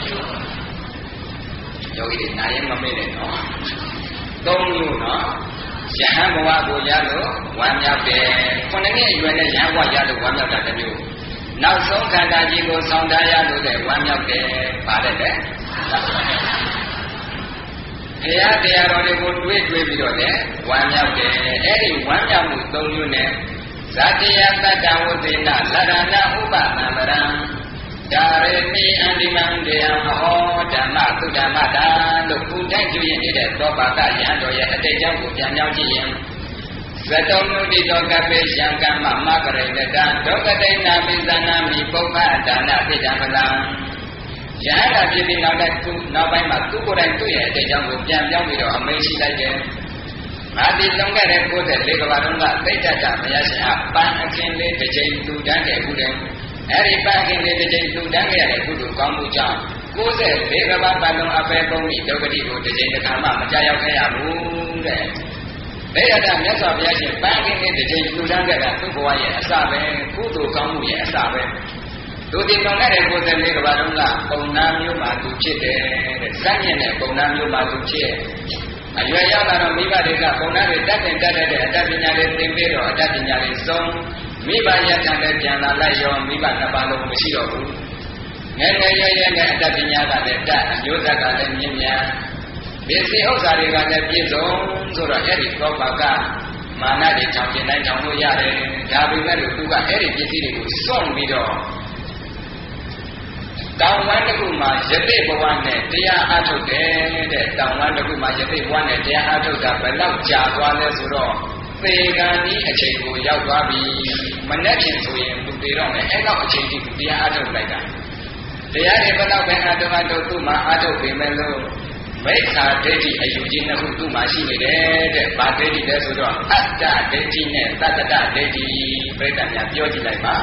ယောဂီတွေနားရင်မမေ့နဲ့နော်သုံးမျိုးနော်ယဟန်ဘဝကိုရလို့ဝမ်းမြောက်တယ်ခုနှစ်နှစ်အရွယ်နဲ့ယဟန်ဘဝရလို့ဝမ်းမြောက်တာတစ်မျိုးနောက်ဆုံးခန္ဓာကြီးကိုဆောင်ထားရလို့လည်းဝမ်းမြောက်တယ်ပါတယ်လေဘုရားတရားတော်တွေကိုတွေးတွေးပြီးတော့လည်းဝမ်းမြောက်တယ်အဲ့ဒီဝမ်းမြောက်မှုသုံးမျိုးနဲ့ဇာတိယတတ္တဝုသေနလရဏဥပသံဗရံဒါရတိအန္တိမံတေယံဟောဓမ္မသုဓမ္မတာလို့ခုတိုင်းကျွရင်နေတဲ့သောပါကယံတော်ရဲ့အတိတ်ကြောင့်ကိုပြန်ပြောင်းကြည့်ရင်ဇတောနုတိတောကပေယံကမ္မမကရိတတံဒုက္ကတိနာပိသနာမိပုပ္ပဒါနပိတံပလံယဟန္တာဖြစ်ပြီးနောက်တဲ့သူနောက်ပိုင်းမှာသူကိုယ်တိုင်သူ့ရဲ့အတိတ်ကြောင့်ကိုပြန်ပြောင်းပြီးတော့အမိန့်ရှိလိုက်တယ်။မာတိလုံးခဲ့တဲ့ကိုယ်တဲ့လေကဘာတုန်းကသိတ္တတာဘုရားရှင်ကပန်းအခင်းလေးတစ်ချိန်သူတန်းခဲ့ခုတည်းအဲဒီပန်းအခင်းလေးတစ်ချိန်သူတန်းခဲ့ရတဲ့ကုသိုလ်ကောင်းမှုကြောင့်ကိုယ်ဆက်ဘေကဘာပတ်လုံးအပေပုံမိဒုက္ခတိကိုတစ်ချိန်တစ်ခါမှမကြောက်ရောက်ခဲ့ရဘူးတဲ့ဘေရတမြတ်စွာဘုရားရှင်ပန်းကင်းတဲ့တစ်ချိန်လူတန်းခဲ့တာသူ့ဘဝရဲ့အစပဲကုသိုလ်ကောင်းမှုရဲ့အစပဲသူတင်တော်တဲ့ကိုယ်ဆက်ဘေကဘာလုံးကပုံနာမျိုးမှသူဖြစ်တယ်တဲ့စัญญတဲ့ပုံနာမျိုးမှသူဖြစ်အရွယ်ရောက်လာတော့မိဘတွေကပုံနာတွေတတ်တင်တတ်တဲ့အတတ်ပညာတွေသင်ပေးတော့အတတ်ပညာတွေဆုံးမိဘရထံနဲ့ပြန်လာလိုက်ရောမိဘနှစ်ပါးလုံးမရှိတော့ဘူးငယ်ငယ်ရွယ်ရွယ်နဲ့အတတ်ပညာကလည်းတတ်အမျိုးသက်ကလည်းမြင့်မြတ်ပစ္စည်းဥစ္စာတွေကလည်းပြည့်စုံဆိုတော့အဲ့ဒီကောပါကမာနတွေကြောင့်ကျင်တိုင်းကြောင့်လို့ရတယ်ဒါပေမဲ့လို့သူကအဲ့ဒီပစ္စည်းတွေကိုစွန့်ပြီးတော့တောင်ဝမ်းတစ်ခုမှာယသိဘဝနဲ့တရားအားထုတ်တယ်တဲ့တောင်ဝမ်းတစ်ခုမှာယသိဘဝနဲ့တရားအားထုတ်တာဘယ်တော့ကြာသွားလဲဆိုတော့သေကံဒီအချိန်ကိုရောက်သွားပြီမနဲ့ဖြင့်ဆိုရင်သူသေတော့မယ်အဲ့တော့အချိန်ကြီးတရားအားထုတ်လိုက်တာတရားတွေဘယ်တော့ပဲအားထုတ်အားထုတ်သူ့မှာအားထုတ်ပေမဲ့လို့မိစ္ဆာဒိဋ္ဌိအယူကြီးနှစ်ခုသူ့မှာရှိနေတယ်တဲ့။ဘာဒိဋ္ဌိလဲဆိုတော့အတ္တဒိဋ္ဌိနဲ့သတ္တတဒိဋ္ဌိပြိတ္တများပြောကြည့်လိုက်ပါ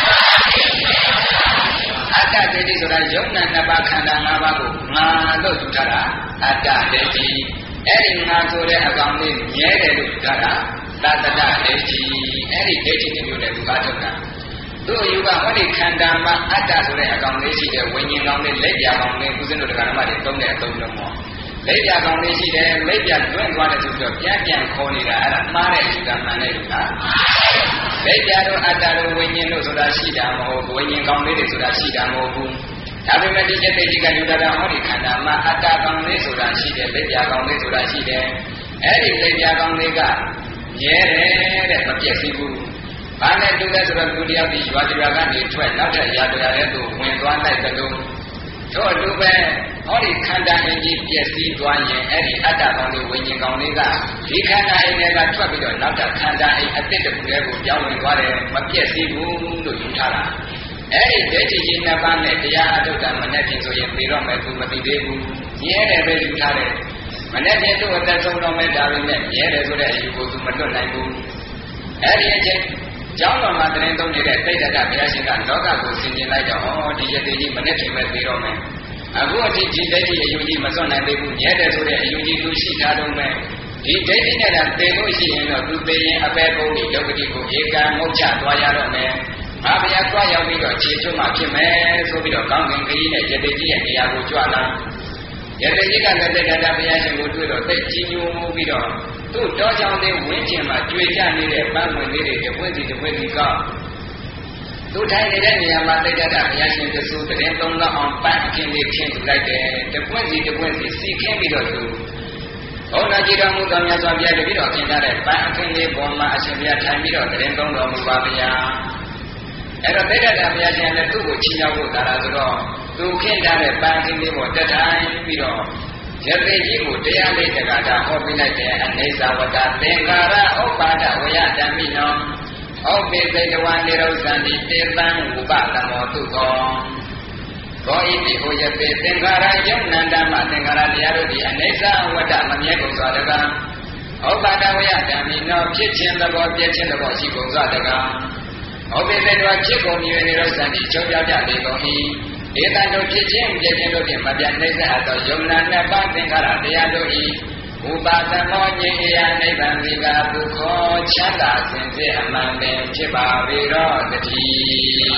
။အတ္တဒိဋ္ဌိဆိုတာယုံနာနှစ်ပါးခန္ဓာ၅ပါးကိုငါလို့ယူထားတာအတ္တဒိဋ္ဌိအဲ့ဒီငါဆိုတဲ့အကောင်လေးမြဲတယ်လို့ယူထားတာသတ္တတဒိဋ္ဌိအဲ့ဒီဒိဋ္ဌိမျိုးနဲ့သူအားထုတ်တာသူ့ယူကဟောဒီခန္ဓာမှာအတ္တဆိုတဲ့အကောင်လေးရှိတယ်ဝိညာဉ်ကောင်လေးလက်ပြကောင်လေးကုသင်းတို့တရားဓမ္မတွေသုံးတဲ့အသုံးလုံးပေါ့လက်ပြကောင်လေးရှိတယ်လက်ပြတွန့်သွားတယ်ဆိုပြီးတော့ပြန်ပြန်ခေါ်နေတာအဲ့ဒါမှားတဲ့ယူကမှန်တဲ့ယူကလက်ပြတို့အတ္တတို့ဝိညာဉ်တို့ဆိုတာရှိတာမဟုတ်ဘူးဝိညာဉ်ကောင်လေးတွေဆိုတာရှိတာမဟုတ်ဘူးဒါပေမဲ့ဒီကျက်တဲ့ဒီကယူတာကဟောဒီခန္ဓာမှာအတ္တကောင်လေးဆိုတာရှိတယ်လက်ပြကောင်လေးဆိုတာရှိတယ်အဲ့ဒီလက်ပြကောင်လေးကမြဲတယ်တဲ့မပြည့်စည်ဘူးဘာနဲ့တူလဲဆိုတော့လူတယောက်ဒီရွာတရားကနေထွက်နောက်ထပ်ရာတရားတဲ့သူဝင်သွားလိုက်တယ်လို့တို့လူပဲဟောဒီခန္ဓာအင်းကြီးပြည့်စည်သွားရင်အဲ့ဒီအတ္တကောင်လေးဝိညာဉ်ကောင်လေးကဒီခန္ဓာအင်းတွေကထွက်ပြီးတော့နောက်ထပ်ခန္ဓာအင်းအတစ်တစ်ခုလေးကိုပြောင်းဝင်သွားတယ်မပြည့်စည်ဘူးလို့ယူထားတာအဲ့ဒီဒိဋ္ဌိကြီးနှစ်ပါးနဲ့တရားအထုတ်တာမနဲ့ပြင်ဆိုရင်ပြီးတော့မယ်သူမသိသေးဘူးမြဲတယ်ပဲယူထားတယ်မနဲ့ပြင်သူ့အသက်ဆုံးတော့မဲ့ဒါပေမဲ့မြဲတယ်ဆိုတဲ့အယူကိုသူမတွတ်နိုင်ဘူးအဲ့ဒီအချိန်ကျောင်းတော်မှာတရင်သုံးနေတဲ့တိဋ္ဌကဘုရားရှင်ကလောကကိုဆင်ခြင်လိုက်တော့ဩဒီယတိကြီးမနဲ့ပြင်မဲ့ပြီးတော့မယ်အခုအထိဒီဒိဋ္ဌိအယူကြီးမစွန့်နိုင်သေးဘူးမြဲတယ်ဆိုတဲ့အယူကြီးသူရှိထားတော့မယ်ဒီဒိဋ္ဌိနဲ့တည်လို့ရှိရင်တော့သူသိရင်အပေကုန်ပြီးဒုက္ခတိကိုဧကံငုတ်ချသွားရတော့မယ်ငါဘုရားသွားရောက်ပြီးတော့ခြေကျွတ်မှဖြစ်မယ်ဆိုပြီးတော့ကောင်းကင်ခရီးနဲ့ယတိကြီးရဲ့နေရာကိုကြွလာယတိကြီးကလည်းတေတ္တဘုရားရှင်ကိုတွေ့တော့သိကြီးညိုပြီးတော့သူ့တောကြောင်လေးဝင်းကျင်မှာကြွေကြနေတဲ့ပန်းဝင်လေးတွေတစ်ခွက်စီတစ်ခွက်စီကောက်သူထိုင်နေတဲ့နေရာမှာတိတ်တတ်ဘုရားရှင်တဆူတရင်သုံးလောက်အောင်ပန်းအခင်းလေးခင်းထူလိုက်တယ်တစ်ခွက်စီတစ်ခွက်စီစီခင်းပြီးတော့သူဘုရားကြည်တော်မူသောမြတ်စွာဘုရားတပည့်တော်ခင်းထားတဲ့ပန်းအခင်းလေးပေါ်မှာအရှင်ဘုရားထိုင်ပြီးတော့တရင်သုံးတော်မူပါဗျာအဲ့တော့တိတ်တတ်ဘုရားရှင်လည်းသူ့ကိုချီးမြှောက်ဖို့တာလားဆိုတော့သူခင်းထားတဲ့ပန်းအခင်းလေးပေါ်တက်ထိုင်ပြီးတော့ယသိကြီးကိုတရားလေးတက္ကတာဟောပြလိုက်တဲ့အနိစ္စဝတ္တသင်္ခါရဥပ္ပါဒဝယတံမိနောဩပိစိတဝံနိရောဓံတိတေတံဥပသမောတုကောဘောဣတိဟောယသိသင်္ခါရယုံနန္တမသင်္ခါရတရားတို့ဒီအနိစ္စဝတ္တမမြဲကုန်စွာတကံဥပ္ပါဒဝယတံမိနောဖြစ်ခြင်းသဘောပြည့်ခြင်းသဘောရှိကုန်စွာတကံဩပိစိတဝံဖြစ်ကုန်မြဲနိရောဓံတိချုပ်ပြောက်ကြလေကုန်၏ဧတံတို့ဖြစ်ခြင်းပြည့်ခြင်းတို့ဖြင့်မပြတ်နှိမ့်ဆက်အပ်သောယုံနာနှစ်ပါးသင်္ခါရတရားတို့၏ဥပါဒမောဉ္ဇေယနိဗ္ဗာန်ဒီကဒုက္ခချမ်းသာစင်စစ်အမှန်ပင်ဖြစ်ပါပေတော့တည်း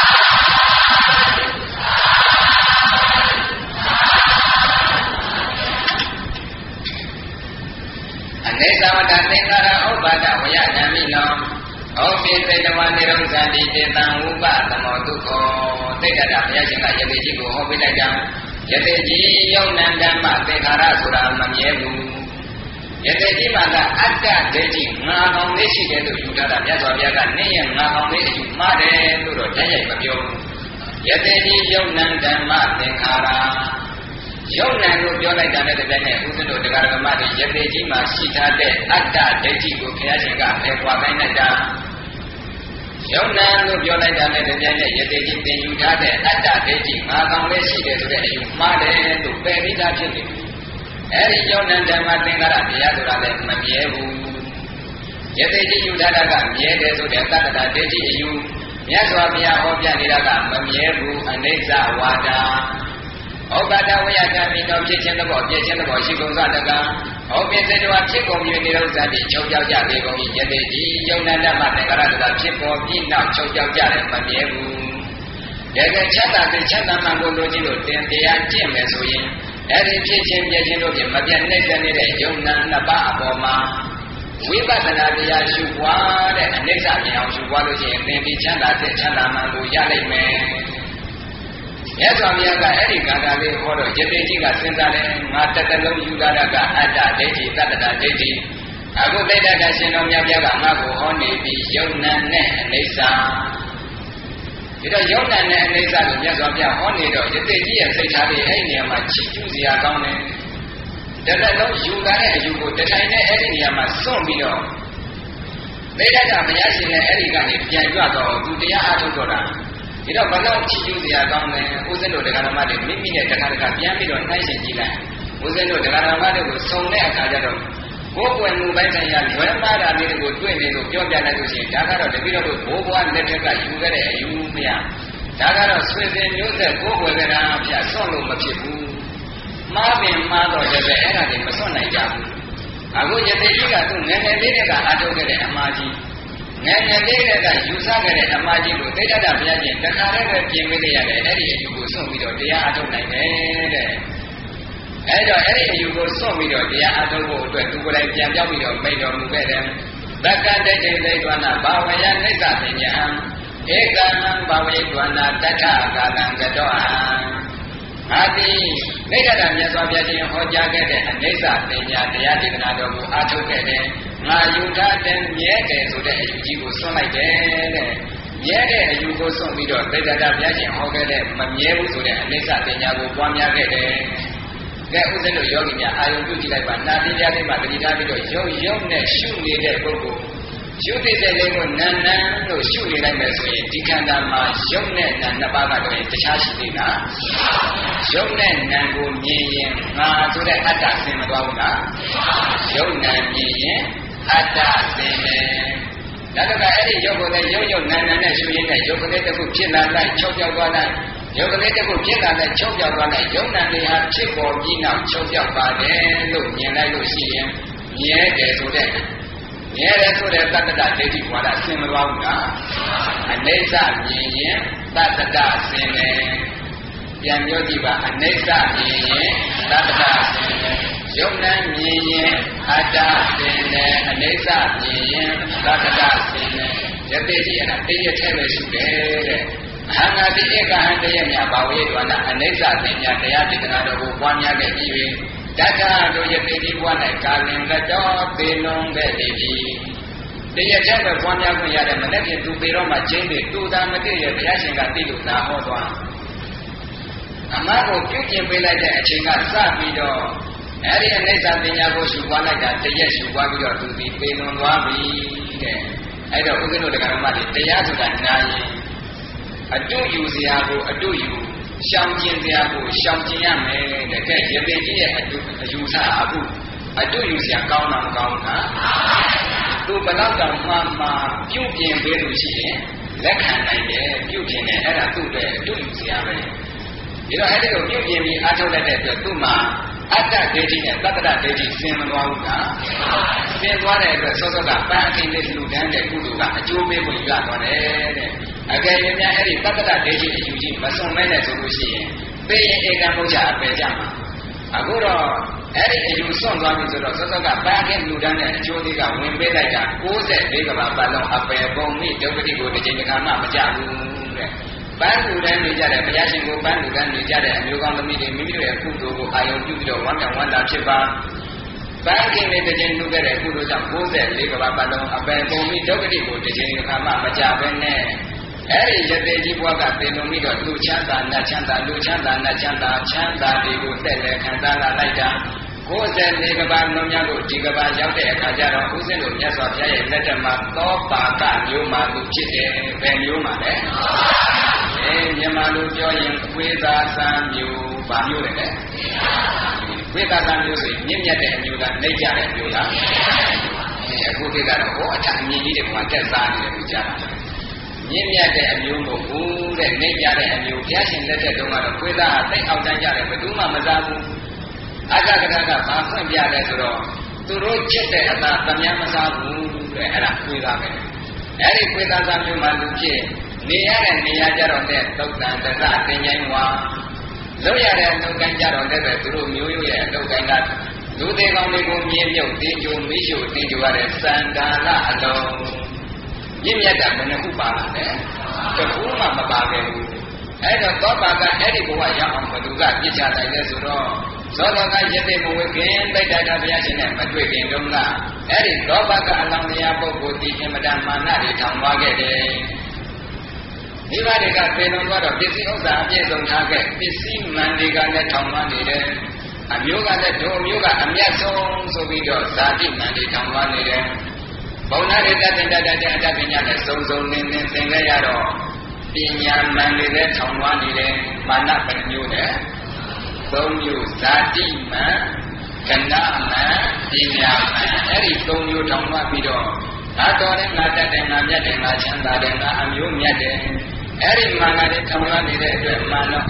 အနိစ္စဝတ္တသင်္ခါရဥပါဒဝယဓမ္မိနောဩပိစိတဝံနိရောဓံတိတေတံဥပသမောတုခောသိက္ခာဘုရားရှင်ကယတိကြီးကိုဟောပြလိုက်တာယတိကြီးယုံနံဓမ္မသင်္ခါရဆိုတာမမြဲဘူးယတိကြီးမှာကအတ္တဒိဋ္ဌိငါကောင်လေးရှိတယ်လို့ယူထားတာမြတ်စွာဘုရားကနင်းရဲ့ငါကောင်လေးအယူမှားတယ်လို့တော့တရားရိုက်မပြောဘူးယတိကြီးယုံနံဓမ္မသင်္ခါရယုံနံလို့ပြောလိုက်တာနဲ့တပြိုင်နက်ဥစ္စတို့တရားဓမ္မတွေယတိကြီးမှာရှိထားတဲ့အတ္တဒိဋ္ဌိကိုဘုရားရှင်ကဖယ်ခွာခိုင်းလိုက်တာယုံနာလို့ပြောလိုက်တာနဲ့တပြိုင်နက်ယတိကြီးသင်ယူထားတဲ့အတ္တဒိဋ္ဌိငါကောင်လေးရှိတယ်ဆိုတဲ့အယူမှားတယ်လို့ပယ်ပြီးသားဖြစ်နေပြီအဲဒီယုံနာဓမ္မသင်္ခါရတရားဆိုတာလည်းမမြဲဘူးယတိကြီးယူထားတာကမြဲတယ်ဆိုတဲ့သတ္တဒိဋ္ဌိအယူမြတ်စွာဘုရားဟောပြနေတာကမမြဲဘူးအနိစ္စဝါဒဩဘာဒဝယကမိတော်ဖြစ်ခြင်းသဘောပြည့်ခြင်းသဘောရှိကုန်သတကဩပိစေတဝဖြစ်ကုန်ပြီးနေတော့ဇာတိချုပ်ပြောက်ကြလေကုန်၏ယတိဒီယုံနာတမသင်္ကာရတဖြစ်ပေါ်ပြီးနောက်ချုပ်ပြောက်ကြတယ်မမြဲဘူးတကယ်ချမ်းသာတဲ့ချမ်းသာမှန်ကိုလိုချင်လို့တင်တရားကျင့်မယ်ဆိုရင်အဲ့ဒီဖြစ်ခြင်းပြည့်ခြင်းတို့ဖြင့်မပြတ်နှိမ့်ဆက်နေတဲ့ယုံနာနှစ်ပါးအပေါ်မှာဝိပဿနာတရားရှုပွားတဲ့အနိစ္စမြင်အောင်ရှုပွားလို့ရှိရင်သင်ဒီချမ်းသာတဲ့ချမ်းသာမှန်ကိုရနိုင်မယ်မြတ်စွာဘုရားကအဲ့ဒီကာထာလေးဟောတော့ယတိကြီးကစဉ်းစားတယ်ငါတစ်တလုံးယူလာတာကအတ္တဒိဋ္ဌိတတ္တဒဒိဋ္ဌိအခုသိတ္တရှင်တော်မြတ်ဘုရားကငါ့ကိုဟောနေပြီးယုံနာနဲ့အနိစ္စဒီတော့ယုံနာနဲ့အနိစ္စကိုမြတ်စွာဘုရားဟောနေတော့ယတိကြီးရဲ့စိတ်ထားလေးအဲ့ဒီနေရာမှာချီးကျူးစရာကောင်းတယ်တစ်တလုံးယူလာတဲ့အယူကိုတထိုင်နဲ့အဲ့ဒီနေရာမှာစွန့်ပြီးတော့သိတ္တကဘုရားရှင်နဲ့အဲ့ဒီကနေပြန်ကြွတော့သူတရားအားထုတ်တော့တာဒီတော့ဘလောက်ချီးကျူးစရာကောင်းလဲဦးဇင်းတို့တရားဓမ္မတွေမိမိနဲ့တရားဓမ္မပြန်ပြီးတော့နှိုင်းယှဉ်ကြည့်လိုက်ဦးဇင်းတို့တရားဓမ္မတွေကိုစုံတဲ့အခါကျတော့ဘိုးကွယ်မှုပိုင်းဆိုင်ရာလွယ်မှားတာလေးတွေကိုတွေ့နေလို့ပြောပြလိုက်လို့ရှိရင်ဒါကတော့တပည့်တော်တို့ဘိုးဘွားလက်ထက်ကယူခဲ့တဲ့အယူမရဒါကတော့ဆွေစဉ်မျိုးဆက်ကိုယ်ွယ်ကြတာအဖြစ်ဆွန့်လို့မဖြစ်ဘူးမှားပင်မှားတော့လည်းပဲအဲ့ဒါတွေမဆွန့်နိုင်ကြဘူးအခုယတိကြီးကသူငယ်ငယ်လေးတွေကအားထုတ်ခဲ့တဲ့အမှားကြီးငယ်ငယ်လေးတွေကယူဆခဲ့တဲ့အမှားကြီးကိုသိတ္တဘုရားရှင်တခါတည်းပဲပြင်ပေးလိုက်ရတယ်အဲ့ဒီအယူကိုစွန့်ပြီးတော့တရားအားထုတ်နိုင်တယ်တဲ့အဲ့တော့အဲ့ဒီအယူကိုစွန့်ပြီးတော့တရားအားထုတ်ဖို့အတွက်သူကိုယ်တိုင်ပြန်ပြောင်းပြီးတော့မိတ်တော်မူခဲ့တယ်သက္ကတ္တိတိသိဝနာဘာဝယနိစ္စပညာဧကံဘာဝေဒဝနာတထကာလံကတောဟံအာတိနိဒတမြတ်စွာဘုရားရှင်ဟောကြားခဲ့တဲ့အနိစ္စပညာတရားဒေသနာတော်ကိုအားထုတ်ခဲ့တယ်ငါယူထားတဲ့မြဲတယ်ဆိုတဲ့အယူကြီးကိုစွန့်လိုက်တယ်တဲ့မြဲတဲ့အယူကိုစွန့်ပြီးတော့သိတ္တဘုရားရှင်ဟောခဲ့တဲ့မမြဲဘူးဆိုတဲ့အနိစ္စပညာကိုပွားများခဲ့တယ်ကဲဥစဉ်တို့ယောဂီများအာယုံပြုကြည့်လိုက်ပါနာတိတရားလေးမှာတတိထားပြီးတော့ယုံယုံနဲ့ရှုနေတဲ့ပုဂ္ဂိုလ်ရှုသိတဲ့လေးကိုနန်းနန်းလို့ရှုနေလိုက်မယ်ဆိုရင်ဒီခန္ဓာမှာယုံနဲ့နန်းနှစ်ပါးကတော့တခြားရှိသေးလားယုံနဲ့နန်းကိုမြင်ရင်ငါဆိုတဲ့အတ္တဆင်မသွားဘူးလားယုံနန်းမြင်ရင်အတ္တဆင်တယ်ဒါတကအဲ့ဒီယုံကိုလည်းယုံယုံနန်းနန်းနဲ့ရှုရင်းနဲ့ယုံကလေးတစ်ခုဖြစ်လာလိုက်ချုပ်ပြောက်သွားလိုက်ယုံကလေးတစ်ခုဖြစ်လာလိုက်ချုပ်ပြောက်သွားလိုက်ယုံနံလေးဟာဖြစ်ပေါ်ပြီးနောက်ချုပ်ပြောက်ပါတယ်လို့မြင်လိုက်လို့ရှိရင်မြဲတယ်ဆိုတဲ့မြဲတယ်ဆိုတဲ့တတ္တဒိဋ္ဌိဝါဒဆင်မသွားဘူးလားအနိစ္စမြင်ရင်တတ္တဒဆင်တယ်ပြန်ပြောကြည့်ပါအနိစ္စမြင်ရင်တတ္တဒဆင်တယ်ယုံနံမြင်ရင်အတ္တဆင်တယ်အနိစ္စမြင်ရင်တတ္တဒဆင်တယ်ယတိကြီးအဲ့ဒါတည့်ရထဲပဲရှိတယ်တဲ့အဟံငါတိဧကဟံတည့်ရမြဘာဝေဒဝနာအနိစ္စပညာတရားဒေသနာတော်ကိုပွားများခဲ့ပြီးတတ္ထတို့ယတိကြီးဘဝ၌ကာလင်ကတော့သေလုံးခဲ့သည်တရားချက်ပဲပွားများခွင့်ရတယ်မနေ့ကသူပေတော့မှချင်းတွေတူတာမသိရဘုရားရှင်ကသိလို့သာဟောသွားအမှန်ကိုပြုကျင်ပေးလိုက်တဲ့အချိန်ကစပြီးတော့အဲ့ဒီအနိစ္စပညာကိုရှုပွားလိုက်တာတရက်ရှုပွားပြီးတော့သူဒီပေလွန်သွားပြီတဲ့အဲ့တော့ဥက္ကဋ္ဌတရားဓမ္မတွေတရားဆိုတာနာရင်အတုယူစရာကိုအတုယူရှောင်ကျင်စရာကိုရှောင်ကျင်ရမယ်တဲ့ကဲယတိကြီးရဲ့အတုအယူဆအခုအတုယူစရာကောင်းတာမကောင်းတာသူဘလောက်တောင်မှမှပြုပြင်ပေးလို့ရှိရင်လက်ခံနိုင်တယ်ပြုပြင်တယ်အဲ့ဒါသူ့အတွက်အတုယူစရာပဲဒီတော့အဲ့ဒီကိုပြုပြင်ပြီးအားထုတ်လိုက်တဲ့အတွက်သူ့မှာအတ္တဒိဋ္ဌိနဲ့တတ္တဒိဋ္ဌိဆင်မသွားဘူးလားဆင်သွားတဲ့အတွက်စောစောကပန်းအခင်လေးလူတန်းတဲ့ကုသိုလ်ကအကျိုးပေးဖို့ရသွားတယ်တဲ့အကယ်၍များအဲ့ဒီတတ္တဒိဋ္ဌိအယူကြီးမစွန့်မဲနဲ့ဆိုလို့ရှိရင်သိရင်ဧကံဘုရားအပယ်ကြမှာအခုတော့အဲ့ဒီအယူစွန့်သွားပြီဆိုတော့စောစောကပန်းအခင်လူတန်းတဲ့အကျိုးလေးကဝင်ပေးလိုက်တာ၉၄ကဘာပတ်လုံးအပယ်ပုံမိဒုက္ခတိကိုတစ်ချိန်တစ်ခါမှမကြဘူးတဲ့ပန်းလူတန်းနေကြတဲ့ဘုရားရှင်ကိုပန်းလူတန်းနေကြတဲ့အမျိုးကောင်းသမီးတွေမိမိတို့ရဲ့ကုသိုလ်ကိုအာရုံပြုပြီးတော့ဝမ်းမြောက်ဝမ်းသာဖြစ်ပါပန်းခင်လေးတစ်ချိန်လူခဲ့တဲ့ကုသိုလ်ကြောင့်၉၄ကဘာပတ်လုံးအပယ်ပုံမိဒုက္ခတိကိုတစ်ချိန်တစ်ခါမှမကြဘဲနဲ့အဲ့ဒီယတိကြီးဘဝကသင်လုံးပြီးတော့လူချမ်းသာနတ်ချမ်းသာလူချမ်းသာနတ်ချမ်းသာချမ်းသာတွေကိုတက်လက်ခံစားလာလိုက်တာ၉၄ကဘာလုံးများကိုဒီကဘာရောက်တဲ့အခါကျတော့ဥစဉ်လိုမြတ်စွာဘုရားရဲ့လက်ထက်မှာသောပါကမျိုးမှသူဖြစ်တယ်ဘယ်မျိုးမှလဲအဲမြန်မာလိုပြောရင်ဝေသာသံမျိုးဘာမျိုးလဲဝေသာသံမျိုးဆိုရင်မြင့်မြတ်တဲ့အမျိုးသားနှိမ့်ကြတဲ့အမျိုးသားအဲအခုခေတ်ကတော့ဟောအထအမြင့်ကြီးတွေကတက်စားနေတယ်လို့ကြားတာမြင့်မြတ်တဲ့အမျိုးမဟုတ်ဘူးတဲ့နေကြတဲ့အမျိုးဘုရားရှင်လက်ထက်တုန်းကတော့ခွေးသားကတိတ်အောင်တန်းကြတယ်ဘယ်သူမှမစားဘူးအက္ခကရကဘာဖွင့်ပြလဲဆိုတော့သူတို့ချစ်တဲ့အသားသမ ्या မစားဘူးတဲ့အဲ့ဒါခွေးသားပဲအဲ့ဒီခွေးသားစားမျိုးမှလူဖြစ်နေရတဲ့နေရာကြတော့တဲ့သုတ်တန်တသတင်ញိုင်းဝါလောက်ရတဲ့သုတ်ကိုင်းကြတော့တဲ့သူတို့မျိုးရိုးရဲ့သုတ်ကိုင်းကလူသေးကောင်းလေးကိုမြင်းမြုပ်တင်းကျိုးမိရှုတင်းကျိုးရတဲ့စန္ဒာလအလုံးမြင့်မြတ်တာဘယ်နှခုပါလာလဲတခုမှမပါခဲ့ဘူးအဲ့တော့သောပါကအဲ့ဒီဘဝရောက်အောင်ဘယ်သူကပြစ်ချလိုက်လဲဆိုတော့သောတော်ကယတိမဝေခင်တိတ်တတာဘုရားရှင်နဲ့မတွေ့ခင်တုန်းကအဲ့ဒီသောပါကအလောင်းတရားပုဂ္ဂိုလ်ဒီအင်မတန်မာနတွေထောင်သွားခဲ့တယ်မိဘတွေကသေလွန်သွားတော့ပစ္စည်းဥစ္စာအပြည့်စုံထားခဲ့ပစ္စည်းမှန်တွေကလည်းထောင်သွားနေတယ်အမျိုးကလည်းဒုအမျိုးကအမျက်ဆုံးဆိုပြီးတော့ဇာတိမှန်တွေထောင်သွားနေတယ်ဘုံနာတွေတတ်တင်တတ်တဲ့အတ္တပညာနဲ့စုံစုံလင်းလင်းသင်ခဲ့ရတော့ပညာမှန်တွေလည်းထောင်သွားနေတယ်မာနပမျိုးနဲ့သုံးမျိုးဇာတိမှန်ကဏ္ဍမှန်ပညာမှန်အဲ့ဒီသုံးမျိုးထောင်သွားပြီးတော့ငါတော်တယ်ငါတတ်တယ်ငါမြတ်တယ်ငါချမ်းသာတယ်ငါအမျိုးမြတ်တယ်အဲ့ဒီမာနတွေထောင်သွားနေတဲ့အတွက်မာန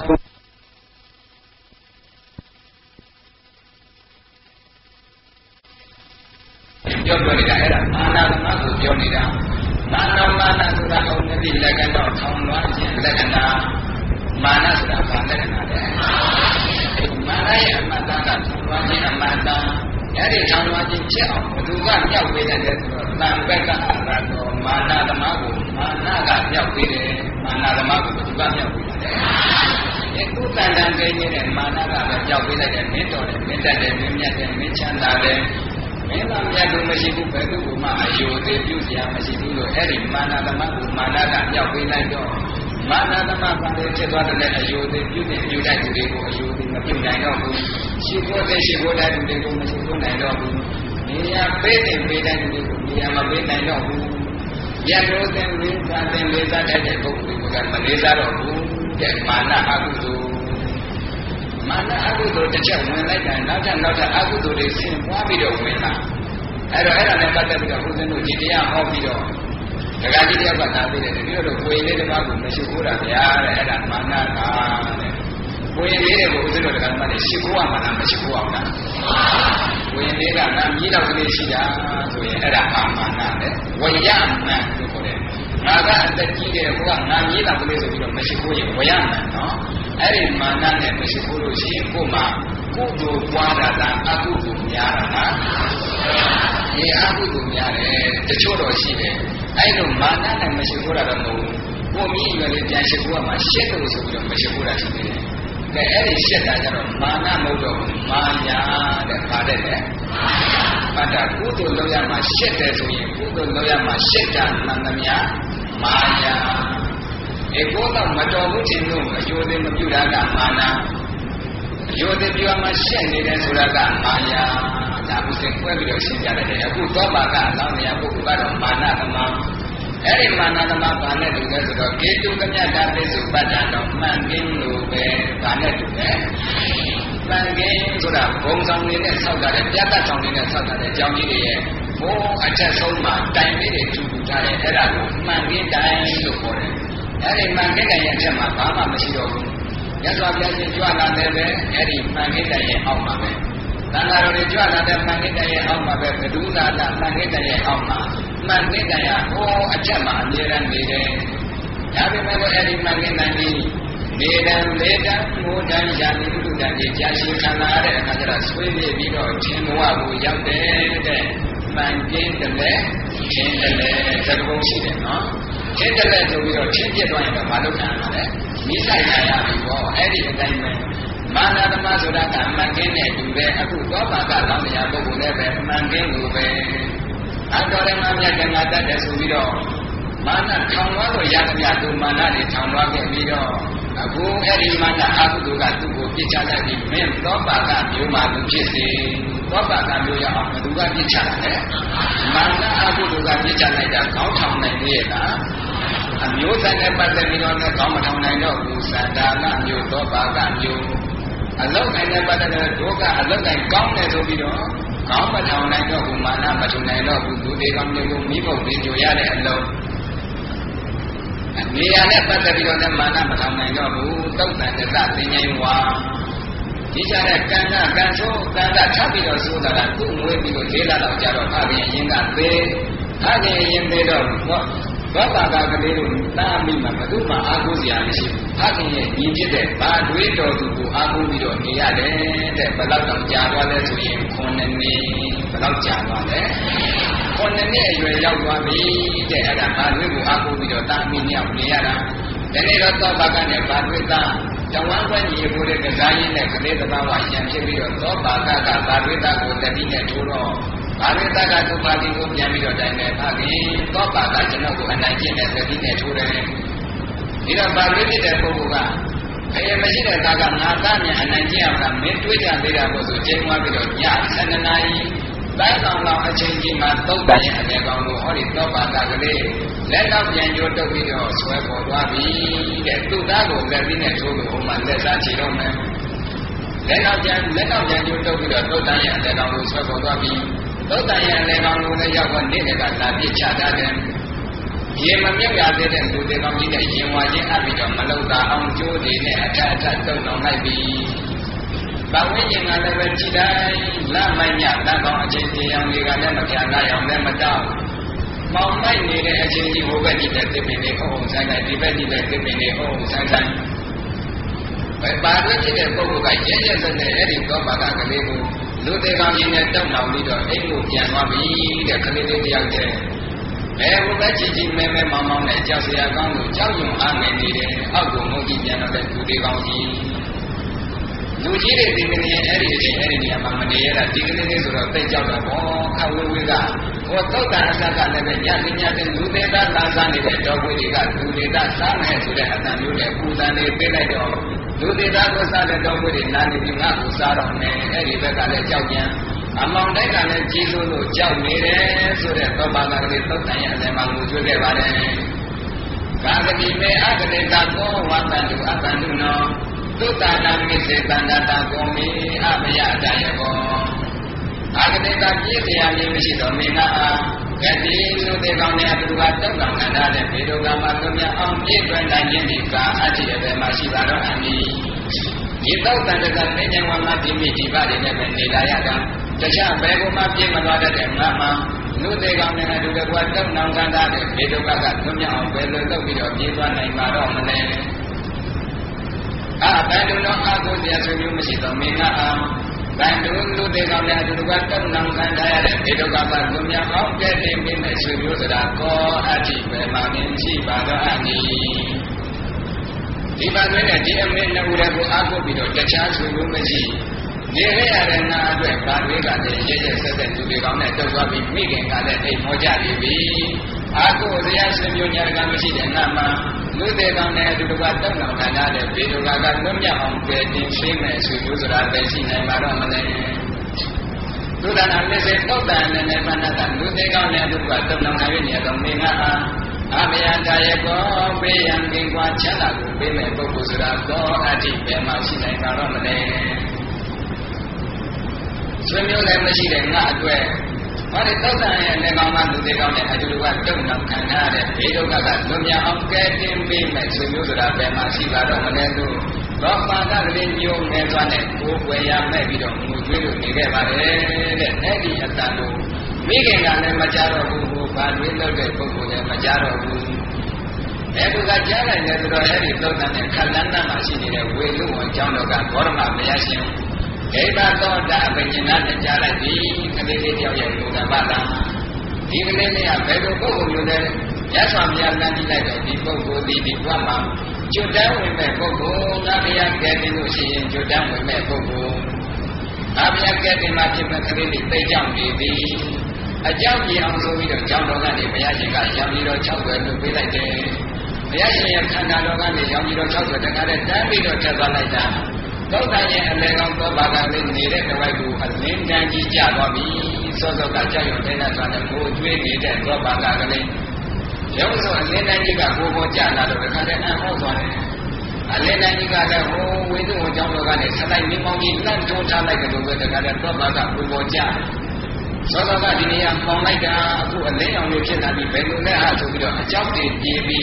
ပြောပြနေတာအဲ့ဒါမာနသမကိုပြောနေတာမာနမာနဆိုတာအုံးတိလက္ခဏာထောင်လွှမ်းခြင်းလက္ခဏာမာနဆိုတာဘာလက္ခဏာလဲမာနရဲ့အမှန်တရားကထောင်လွှမ်းခြင်းအမှန်တရားအဲ့ဒီထောင်လွှမ်းခြင်းဖြစ်အောင်ဘယ်သူကမြောက်ပေးတယ်လဲဆိုတော့တန်ဘက်ကအရတော်မာနသမကိုမာနကမြောက်ပေးတယ်မာနသမကိုဘယ်သူကမြောက်ပေးတယ်လဲဒီကုသန္တန်ကိန်းနဲ့မာနကပဲမြောက်ပေးလိုက်တယ်မင်းတော်တယ်မင်းတက်တယ်မင်းမြတ်တယ်မင်းချမ်းသာတယ်မင်းသားမြတ်လို့မရှိဘူးဘယ်သူ့မှအယုသေးပြုစရာမရှိဘူးလို့အဲ့ဒီမာနသမကိုမာနကမြောက်ပေးလိုက်တော့မာနသမပါလေဖြစ်သွားတဲ့အယုသေးပြုတဲ့ပြုတဲ့သူတွေကိုအယုသေးမပြုနိုင်တော့ဘူးရှိဖို့တဲ့ရှိဖို့တဲ့သူတွေကိုမရှိဖို့နိုင်တော့ဘူးနေရာပေးတဲ့ပေးတဲ့သူတွေကိုနေရာမပေးနိုင်တော့ဘူးရလို့တဲ့လေးစားတဲ့လေးစားတဲ့ပုဂ္ဂိုလ်တွေကမလေးစားတော့ဘူးတဲ့မာနအကုသိုလ်မာနအကုသိုလ်တစ်ချက်ဝင်လိုက်တယ်နောက်ထပ်နောက်ထပ်အကုသိုလ်တွေဆင်ပွားပြီးတော့ဝင်လာအဲ့တော့အဲ့ဒါနဲ့ပတ်သက်ပြီးတော့ဦးဇင်းတို့ဒီတရားဟောပြီးတော့ဒကာကြီးတရားကနာသေးတယ်ဒီလိုတော့ကိုယ်လေးတစ်ပါးကိုမရှိခိုးတာဗျာတဲ့အဲ့ဒါမာနကတဲ့ကိုယ်လေးတွေကိုဦးဇင်းတို့ဒကာမနဲ့ရှိခိုးရမှာလားမရှိခိုးအောင်လားကိုယ်လေးကနာမြည်တော့ကလေးရှိတာဆိုရင်အဲ့ဒါအာမာနတဲ့ဝယမန်လို့ခေါ်တယ်ငါကအသက်ကြီးတယ်ကိုကနာမြည်တော့ကလေးဆိုပြီးတော့မရှိခိုးရင်ဝယမန်နော်အဲ့ဒီမာနနဲ့မရှိခိုးလို့ရှိရင်ကို့မှာကုသိုလ်ပွားတာလားအကုသိုလ်များတာလားဒီအကုသိုလ်များတယ်တချို့တော့ရှိတယ်အဲ့လိုမာနနဲ့မရှိခိုးတာတော့မဟုတ်ဘူးကိုမြည်ရွယ်လေးပြန်ရှိခိုးရမှာရှစ်လို့ဆိုပြီးတော့မရှိခိုးတာရှိတယ်ကဲအဲ့ဒီရှစ်တာကျတော့မာနမဟုတ်တော့ဘူးမာညာတဲ့ဗါတဲ့လေဗါတာကုသိုလ်လုပ်ရမှာရှစ်တယ်ဆိုရင်ကုသိုလ်လုပ်ရမှာရှစ်တာမှန်သမျှမာညာအေကိုတော့မတော်ဘူးခြင်းလို့အယုဒိမပြုတာကမာနအယုဒိပြုမှရှက်နေတယ်ဆိုတာကမာယာဒါဥစဉ်ခွဲပြီးတော့ရှင်းပြတယ်အခုသောပါကအလောင်းနေရပုဂ္ဂိုလ်ကတော့မာနသမအဲ့ဒီမာနသမဘာနဲ့တူလဲဆိုတော့ကေတုကမြတ်တာပိစုပတ္တံတော့မှန်ကင်းလို့ပဲဘာနဲ့တူလဲမှန်ကင်းဆိုတာဘုံဆောင်နေနဲ့ဆောက်တာတဲ့ပြတ်တတ်ဆောင်နေနဲ့ဆောက်တာတဲ့အကြောင်းကြီးတွေရဲ့ဘုံအထက်ဆုံးမှာတိုင်လေးတွေထူထူထားတယ်အဲ့ဒါကိုမှန်ကင်းတိုင်လို့ခေါ်တယ်အဲ့ဒီမှန်ကင်းတိုင်ရဲ့အထက်မှာဘာမှမရှိတော့ဘူးမြတ်စွာဘုရားရှင်ကြွလာတယ်ပဲအဲ့ဒီမှန်ကင်းတိုင်ရဲ့အောက်မှာပဲသံဃာတော်တွေကြွလာတဲ့မှန်ကင်းတိုင်ရဲ့အောက်မှာပဲဘဒုနာတာမှန်ကင်းတိုင်ရဲ့အောက်မှာမှန်ကင်းတိုင်ရဲ့ဟိုအထက်မှာအမြဲတမ်းနေတယ်ဒါပေမဲ့အဲ့ဒီမှန်ကင်းတိုင်ကြီးနေတံလေတံမိုးတံရာတိတုတံကြီးကြာရှည်ခံလာတဲ့အခါကျတော့ဆွေးပြေပြီးတော့ခြင်းဘဝကိုရောက်တယ်တဲ့မှန်ကင်းတယ်လေခြင်းတယ်လေသက္ကပုံရှိတယ်နော်ခြင်းတယ်လေဆိုပြီးတော့ခြင်းပြတ်သွားရင်တော့မလုပ်နိုင်ပါနဲ့မိဆိုင်ရရပြီပေါ့အဲ့ဒီအတိုင်းပဲမာနသမဆိုတာကမှန်ကင်းတဲ့သူပဲအခုသောပါကလောင်းတရားပုဂ္ဂိုလ်လည်းပဲမှန်ကင်းလို့ပဲအတော်ရမမြတ်ကငါတတ်တယ်ဆိုပြီးတော့မာနထောင်သွားလို့ရသမျှသူမာနတွေထောင်သွားခဲ့ပြီးတော့အခုအဲ့ဒီမာနအကုသိုလ်ကသူ့ကိုပြစ်ချလိုက်ပြီးမင်းသောပါကမျိုးမှသူဖြစ်စေသောပါကမျိုးရအောင်ဘယ်သူကပြစ်ချတာလဲမာနအကုသိုလ်ကပြစ်ချလိုက်တာခေါင်းထောင်နိုင်လေလားအမျိုးသားနဲ့ပတ်သက်ပြီးတော့လည်းခေါင်းမထောင်နိုင်တော့ဘူးသန္တာလမျိုးသောပါကမျိုးအလုတ်တိုင်းနဲ့ပတ်သက်တဲ့ဒုက္ခအလုတ်တိုင်းကောင်းတယ်ဆိုပြီးတော့ကောင်းမထောင်နိုင်တော့ဘူးမာနမထောင်နိုင်တော့ဘူးသူတွေကောင်းမျိုးကိုမိဖို့ပြီးကြရတဲ့အလုတ်နေရာနဲ့ပတ်သက်ပြီးတော့လည်းမာနမထောင်နိုင်တော့ဘူးသုတ်တန်တသသင်္ញိဝါဒီကြတဲ့ကံကကံဆိုးကံကထပ်ပြီးတော့ဆိုတာကသူ့ငွေပြီးတော့လေးလာတော့ကြတော့ဖခင်ရင်ကသေးဖခင်ရင်သေးတော့ဘောဘောပါကကလေးတို့တားမိမှာဘယ်သူမှအားကိုးစရာမရှိဘူးဖခင်ရဲ့ညီဖြစ်တဲ့ဘာတွေးတော်သူကိုအားကိုးပြီးတော့နေရတယ်တဲ့ဘယ်တော့တော့ကြာသွားလဲဆိုရင်ခုနှစ်နှစ်ဘယ်တော့ကြာသွားလဲခုနှစ်နှစ်အရွယ်ရောက်သွားပြီတဲ့အဲ့ဒါဘာတွေးကိုအားကိုးပြီးတော့တားမိမြောက်နေရတာဒီနေ့တော့သောဘာကနဲ့ဘာတွေးသားတဝမ်းကွက်ညီကိုတဲ့ကစားရင်းနဲ့ကလေးသဘာဝရံဖြစ်ပြီးတော့သောဘာကကဘာတွေးသားကိုတတိနဲ့ထိုးတော့ဘာတွေးသားကသူ့ပါတိကိုပြန်ပြီးတော့တိုင်တယ်ဖခင်သောဘာကကျွန်တော်ကိုအနိုင်ကျင့်တဲ့တတိနဲ့ထိုးတယ်ဒီတော့ဘာတွေးဖြစ်တဲ့ပုဂ္ဂိုလ်ကအရင်မရှိတဲ့သားကငါသားမြန်အနိုင်ကျင့်အောင်လားမင်းတွေးကြသေးတာလို့ဆိုချိန်သွားပြီးတော့ညဆယ်နှစ်နာရီတိုင်းကောင်လောက်အချိန်ကြီးမှာသုတ်တန်ရဲ့အနေကောင်လို့ဟောဒီသောဘာကကလေးလက်တော့ပြန်ကြိုးတုပ်ပြီးတော့ဆွဲပေါ်သွားပြီတဲ့သူ့သားကိုလက်ပြီးနဲ့ထိုးလို့ဟိုမှာလက်စားချီတော့မယ်လက်တော့ပြန်လက်တော့ပြန်ကြိုးတုပ်ပြီးတော့သုတ်တန်ရဲ့အနေကောင်လို့ဆွဲပေါ်သွားပြီသုတ်တန်ရဲ့အနေကောင်လို့လည်းရောက်တော့နေတဲ့ကလာပြစ်ချတာတဲ့ရေမမြုပ်ရသေးတဲ့လူတွေကောင်းကြီးနဲ့ရင်ဝါချင်းအပ်ပြီးတော့မလုံတာအောင်ကြိုးတွေနဲ့အထက်အထက်တုံအောင်လိုက်ပြီဘဝဉ္ဇဉ်ကလည်းပဲကြည်တိုင်းလမိုင်းညတန်ကောင်းအချိန်တရားတွေကလည်းမပြာနာအောင်လည်းမတောက်မောင်မိုက်နေတဲ့အချိန်ကြီးဟိုဘက်ဒီဘက်သစ်ပင်တွေအုံအုံဆိုင်ဆိုင်ဒီဘက်ဒီဘက်သစ်ပင်တွေအုံအုံဆိုင်ဆိုင်ပဲပါရဖြစ်တဲ့ပုဂ္ဂိုလ်ကရဲရဲစက်တဲ့အဲ့ဒီသောဘာကကလေးကိုလူတွေကောင်းကြီးနဲ့တောက်လောင်ပြီးတော့အိမ်ကိုပြန်သွားပြီတဲ့ကလေးလေးတယောက်တည်းဘယ်ဟိုဘက်ကြည့်ကြည့်မဲမဲမောင်မောင်နဲ့ကြောက်စရာကောင်းလို့ကြောက်ရွံ့အားငယ်နေတယ်အောက်ကိုငုံကြည့်ပြန်တော့တဲ့လူတွေကောင်းကြီးလူကြီးတွေဒီကနေ့အဲ့ဒီအချိန်အဲ့ဒီနေရာမှာမနေရတာဒီကနေ့လေးဆိုတော့သိကြောက်တာပေါ့ခဝေဝေကဟောသုတ်တန်အစကလည်းပဲညသိညသိလူသေးသားသားစားနေတဲ့တော်ခွေတွေကလူသေးသားစားမယ်ဆိုတဲ့အတန်မျိုးနဲ့ပူတန်တွေပေးလိုက်တော့လူသေးသားကိုစားတဲ့တော်ခွေတွေနာနေပြီးငါ့ကိုစားတော့မယ်အဲ့ဒီဘက်ကလည်းကြောက်ကြံအမောင်တိုက်ကလည်းကြီးစိုးလို့ကြောက်နေတယ်ဆိုတဲ့သောဘာကလေးသုတ်တန်ရဲ့အလယ်မှာငိုကြွေးခဲ့ပါတယ်ကာကတိမေအကတိကကောဝတ္တတုအတ္တတုနောသုတ္တနာမိစေတန္တတာကောမေအမယတယဘောအာဂတိကပြည့်တရားလေးမရှိတော့မင်းကဂတိလူတွေကောင်းတဲ့အတူကတောက်တောင်ခန္ဓာတဲ့ဘေဒုကမှာသူများအောင်ပြည့်တွင်နိုင်ခြင်းဒီကအတ္တိရဲ့ဘယ်မှာရှိပါတော့အမည်ဒီတောက်တန်တကသိဉ္ဇဝါမတိမိဒီပါတွေနဲ့ပဲနေလာရတာတခြားဘယ်ကိုမှပြည့်မသွားတဲ့ငါမှလူတွေကောင်းတဲ့အတူကတောက်တောင်ခန္ဓာတဲ့ဘေဒုကကသူများအောင်ဘယ်လိုလုပ်ပြီးတော့ပြည့်သွားနိုင်ပါတော့မလဲအာဘယ်လိုတော့အကုသိုလ်ဆွေမျိုးမရှိတော့မင်းကအောင်ဘယ်လိုလူတွေကောင်းတဲ့အတူကတောက်တောင်ခန္ဓာရတဲ့ဘေဒုကကသူများအောင်တဲ့တင်ပြီးမဲ့ဆွေမျိုးဆိုတာကောအတ္တိပဲမှမင်းရှိပါတော့အနိဒီပါတွင်နဲ့ဒီအမင်းနှစ်ဦးလည်းကိုအားကိုးပြီးတော့တခြားဆွေမျိုးမရှိနေရရတဲ့ငါအတွက်ဗာတွေကလည်းရဲရဲဆက်ဆက်သူတွေကောင်းတဲ့တုတ်သွားပြီးမိခင်ကလည်းအိမ်မောကြနေပြီအားကိုးတရားဆွေမျိုးညာကမရှိတဲ့ငါမှလူတွေကောင်းတဲ့အတူတူကတောက်တောင်ခန္ဓာတဲ့ဘေဒုကကလွတ်မြောက်အောင်ပြည့်တင်ရှင်းမဲ့ဆွေမျိုးဆိုတာပဲရှိနိုင်ပါတော့မလဲသုဒ္ဓနာမစ္စေတောက်တန်နဲ့နဲ့ဘာနာကလူတွေကောင်းတဲ့အတူတူကတောက်တောင်ခါရနေတော့မင်းကအားအမယတာယေကောဘေးရန်ကင်းကွာချမ်းသာကိုပေးမဲ့ပုဂ္ဂိုလ်ဆိုတာကောအတ္တိပဲမှရှိနိုင်ပါတော့မလဲဆွေမျိုးလည်းမရှိတဲ့ငါအတွက်ဘာလို့တောက်တန်ရဲ့နေကောင်းမှလူတွေကောင်းတဲ့အတူတူကတုံ့နောက်ခံရတဲ့ဘေဒုက္ခကလွန်မြောက်အောင်ကဲတင်ပေးမဲ့ဆွေမျိုးဆိုတာပဲမှရှိပါတော့မလဲလို့ရောပါဒကလေးမျိုးငယ်သွားတဲ့ကိုယ်ွယ်ရမဲ့ပြီးတော့ငိုကြွေးလို့နေခဲ့ပါတယ်တဲ့အဲ့ဒီအတန်တို့မိခင်ကလည်းမကြတော့ဘူးဟိုဘာတွေလုပ်တဲ့ပုဂ္ဂိုလ်လည်းမကြတော့ဘူးအဲ့ဒီကကြားနိုင်တယ်ဆိုတော့အဲ့ဒီသုတ်တန်နဲ့ခလန်းတမှာရှိနေတဲ့ဝေလူဝံကျောင်းတော်ကဘောရမမရရှင်ဒိဋ္ဌသောတာအပဉ္စနာနဲ့ကြားလိုက်ပြီကလေးလေးတယောက်ရဲ့ဘုရားဘာသာဒီကလေးလေးကဘယ်လိုပုဂ္ဂိုလ်မျိုးလဲရသော်မြတ်လမ်းကြည့်လိုက်တော့ဒီပုဂ္ဂိုလ်ဒီဒီဘဝမှာကျွတ်တန်းဝင်မဲ့ပုဂ္ဂိုလ်ငါဘုရားကဲတင်လို့ရှိရင်ကျွတ်တန်းဝင်မဲ့ပုဂ္ဂိုလ်ငါဘုရားကဲတင်မှာဖြစ်မဲ့ကလေးလေးသိကြောင့်နေပြီအကြောင်းပြအောင်ဆိုပြီးတော့ကျောင်းတော်ကနေဘုရားရှင်ကရောင်ကြီးတော်၆၀လို့ပေးလိုက်တယ်ဘုရားရှင်ရဲ့ခန္ဓာတော်ကနေရောင်ကြီးတော်၆၀တခါတည်းတန်းပြီးတော့ထပ်သွားလိုက်တာသောတာရဲ့အလယ်ကောင်သောဘာကလေးနေတဲ့တဝိုက်ကိုအလင်းတန်းကြီးကျသွားပြီစောစောကကြောက်ရွံ့တဲ့နဲ့ဆိုတဲ့ကိုကျွေးနေတဲ့သောဘာကလေးရုပ်ဆိုအလင်းတန်းကြီးကကိုယ်ပေါ်ကျလာတော့တခါတည်းအံ့ဩသွားတယ်အလင်းတန်းကြီးကလည်းဟိုဝိသုဝကျောင်းတော်ကနေဆက်လိုက်မြင်းပေါင်းကြီးလန့်ထိုးထားလိုက်တယ်လို့ပဲတခါတည်းသောဘာကကိုယ်ပေါ်ကျသောသောကဒီနေရာပေါင်လိုက်တာအခုအလင်းအောင်လေးဖြစ်လာပြီးဘယ်လိုလဲဟာဆိုပြီးတော့အကြောက်တွေပြေးပြီး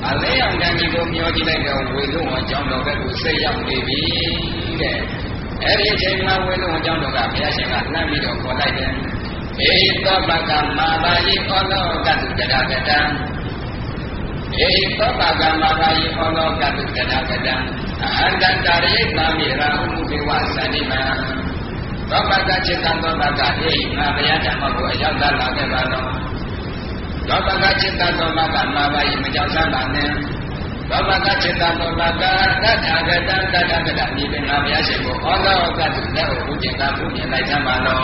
အလေးအောင်တန်ကြီးကိုမျောကြည့်လိုက်တော့ဝေလုံးဝအကြောင်းတော်ဘက်ကိုစိတ်ရောက်နေပြီတဲ့အဲ့ဒီအချိန်မှာဝေလုံးဝအကြောင်းတော်ကဘုရားရှင်ကလှမ်းပြီးတော့ခေါ်လိုက်တယ်ဧသောပကမာဘာယိဩလောကတုတရကတံဧသောပကမာဘာယိဩလောကတုတရကတံအဟန္တတရိသာမိရာဟုမုခေဝသန္တိမံသောပကจิตတသောပကဟိငါဘုရားဓမ္မကိုအရောက်သားလာခဲ့ပါတော့သောပကจิตတသောပကမာဘာယိမကြောက်စမ်းပါနဲ့သောပကจิตတသောပကတထာဂတံတထာဂတမိပင်ငါဘုရားရှင်ကိုဩလောကတုလက်ကိုဘုရင်ကဘုရင်လိုက်စမ်းပါတော့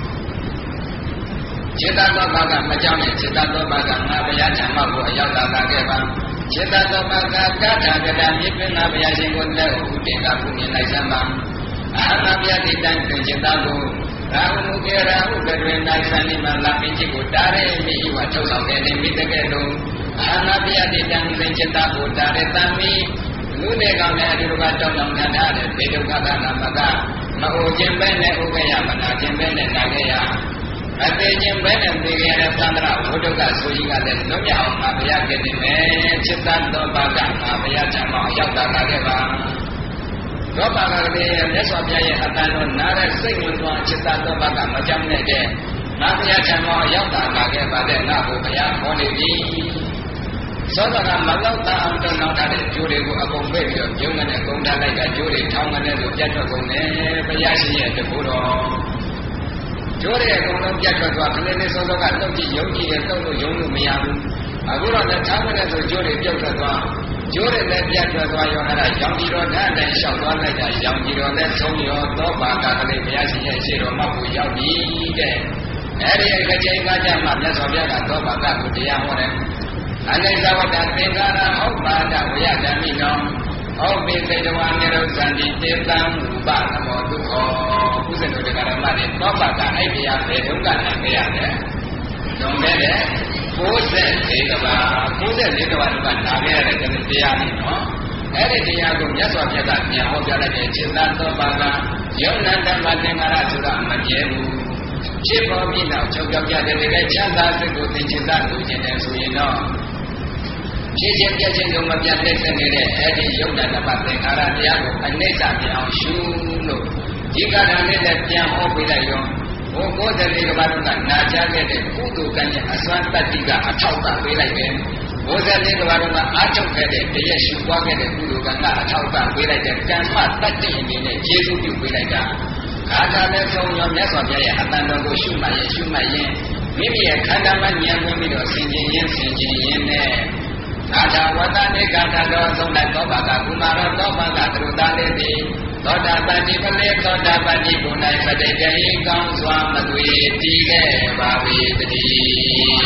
จิตตသောဘကမကြောက်နဲ့จิตတသောဘကငါဘုရားဓမ္မကိုအရောက်သာလာခဲ့ပါจิตတသောဘကကထာဂတမြေပင်ငါဘုရားရှင်ကိုလက်ကိုဥတင်ကဘုမြင်လိုက်စမ်းပါအာမပြတိတံသင်จิตတကိုရာဟုမုကေရာဟုကတွင်နိုင်သနိမလာပိจิตကိုတားရဲမိဝထုတ်ဆောင်တဲ့မိတကဲ့သို့အာမပြတိတံသင်จิตတကိုတားရဲတံမိလူတွေကောင်လည်းအတူတူကတောင်းတောင်းတတ်တဲ့ပေဒုက္ခကနာမကမအိုခြင်းပဲနဲ့ဥပ္ပယမနာခြင်းပဲနဲ့နိုင်ခဲ့ရအသေးချင်းပဲနဲ့သိခဲ့တဲ့သန္တရဝိဒုက္ခဆိုကြီးကလည်းလွတ်မြောက်အောင်ငါဘုရားကတည်းမယ်จิตတသောဘကငါဘုရားဓမ္မအောင်ရောက်တာလာခဲ့ပါသောဘကတည်းရဲ့မြတ်စွာဘုရားရဲ့အတန်တော်နားတဲ့စိတ်ဝင်သွားจิตတသောဘကမကြောက်နဲ့တဲ့ငါဘုရားဓမ္မအောင်ရောက်တာလာခဲ့ပါတဲ့ငါကိုဘုရားဟောနေပြီသောတာကမလောက်တာအောင်တောင်းတောင်းတဲ့ကျိုးတွေကိုအကုန်ပဲ့ပြီးတော့ပြုံးနေတဲ့ကုန်းထားလိုက်တာကျိုးတွေထောင်းနေတဲ့လို့ပြတ်ထွက်ကုန်တယ်ဘုရားရှင်ရဲ့တကူတော်ကျိုးတွေအကုန်လုံးပြတ်ထွက်သွားခလေးလေးစောစောကတုတ်ကြည့်ယုံကြည်တယ်တုတ်လို့ယုံလို့မရဘူးအခုတော့လည်းထောင်းနေတဲ့ဆိုကျိုးတွေပြုတ်ထွက်သွားကျိုးတွေလည်းပြတ်ထွက်သွားရောအဲ့ဒါရောင်ကြည်တော်ဓာတ်တိုင်းလျှောက်သွားလိုက်တာရောင်ကြည်တော်လည်းဆုံးရောသောဘာကကလေးဘုရားရှင်ရဲ့ရှေ့တော်မှကိုရောက်ပြီတဲ့အဲ့ဒီအချိန်ကကြမှာမြတ်စွာဘုရားကသောဘာကကိုတရားဟောတယ်အနိစ္စဝတ္တသင်္ခါရဥပ္ပါဒဝယဓမ္မိနောဩပိသေတဝါနိရောဇန္တိတေတံဥပနမောတုဟောဥစ္စတုတ္တကရမနဲ့သောပါကအဲ့ဒီအဘေဒုက္ခနာခဲ့ရတယ်။လွန်ခဲ့တဲ့ကိုးဆယ်လေးကဘာကိုးဆယ်လေးကဘာတို့ကနာခဲ့ရတဲ့တရားလေးနော်။အဲ့ဒီတရားကိုမြတ်စွာဘုရားကပြန်ဟောပြလိုက်တဲ့จิตတသောပါကယုံနန္တမသင်္ခါရဆိုတာမမြဲဘူး။ဖြစ်ပေါ်ပြီးနောက်ချုပ်ကြောက်ကြတဲ့တကယ်ချမ်းသာစိတ်ကိုသင်္ချတာလူကျင်တယ်ဆိုရင်တော့ဖြစ်ခြင်းပြည့်ခြင်းတို့မပြတ်တဲ့နေတဲ့အဲ့ဒီယုံနာတပတ်သင်္ခါရတရားကိုအနိစ္စပြောင်းရှုလို့ဒီကရနဲ့လည်းပြန်ဟောပေးလိုက်ရောဘုဘုဒ္ဓလေးကဘာလို့ကနာချခဲ့တဲ့ကုသိုလ်ကံရဲ့အစွမ်းတတ္တိကအထောက်အပံ့ပေးလိုက်တယ်ဘုဒ္ဓလေးကဘာလို့ကအားထုတ်ခဲ့တဲ့တရက်ရှုပွားခဲ့တဲ့ကုသိုလ်ကံကအထောက်အပံ့ပေးလိုက်တဲ့ကံမတတ္တိအနေနဲ့ကျေစုပြုပေးလိုက်တာခါတာနဲ့ဆုံးရောမြတ်စွာဘုရားရဲ့အတန်တော်ကိုရှုမှတ်ရင်ရှုမှတ်ရင်မိမိရဲ့ခန္ဓာမှာဉာဏ်ဝင်ပြီးတော့ဆင်ခြင်ရင်ဆင်ခြင်ရင်နဲ့သာသာဝတ္တနေကထာတော်သုံးတဲ့သောဘာကကုမာရသောဘာကသရုတာလေးသည်သောတာပတိပလေသောတာပတိဘုံ၌ပတိတေကောင်းစွာမသွေတည်ခဲ့ပါ၏တည်း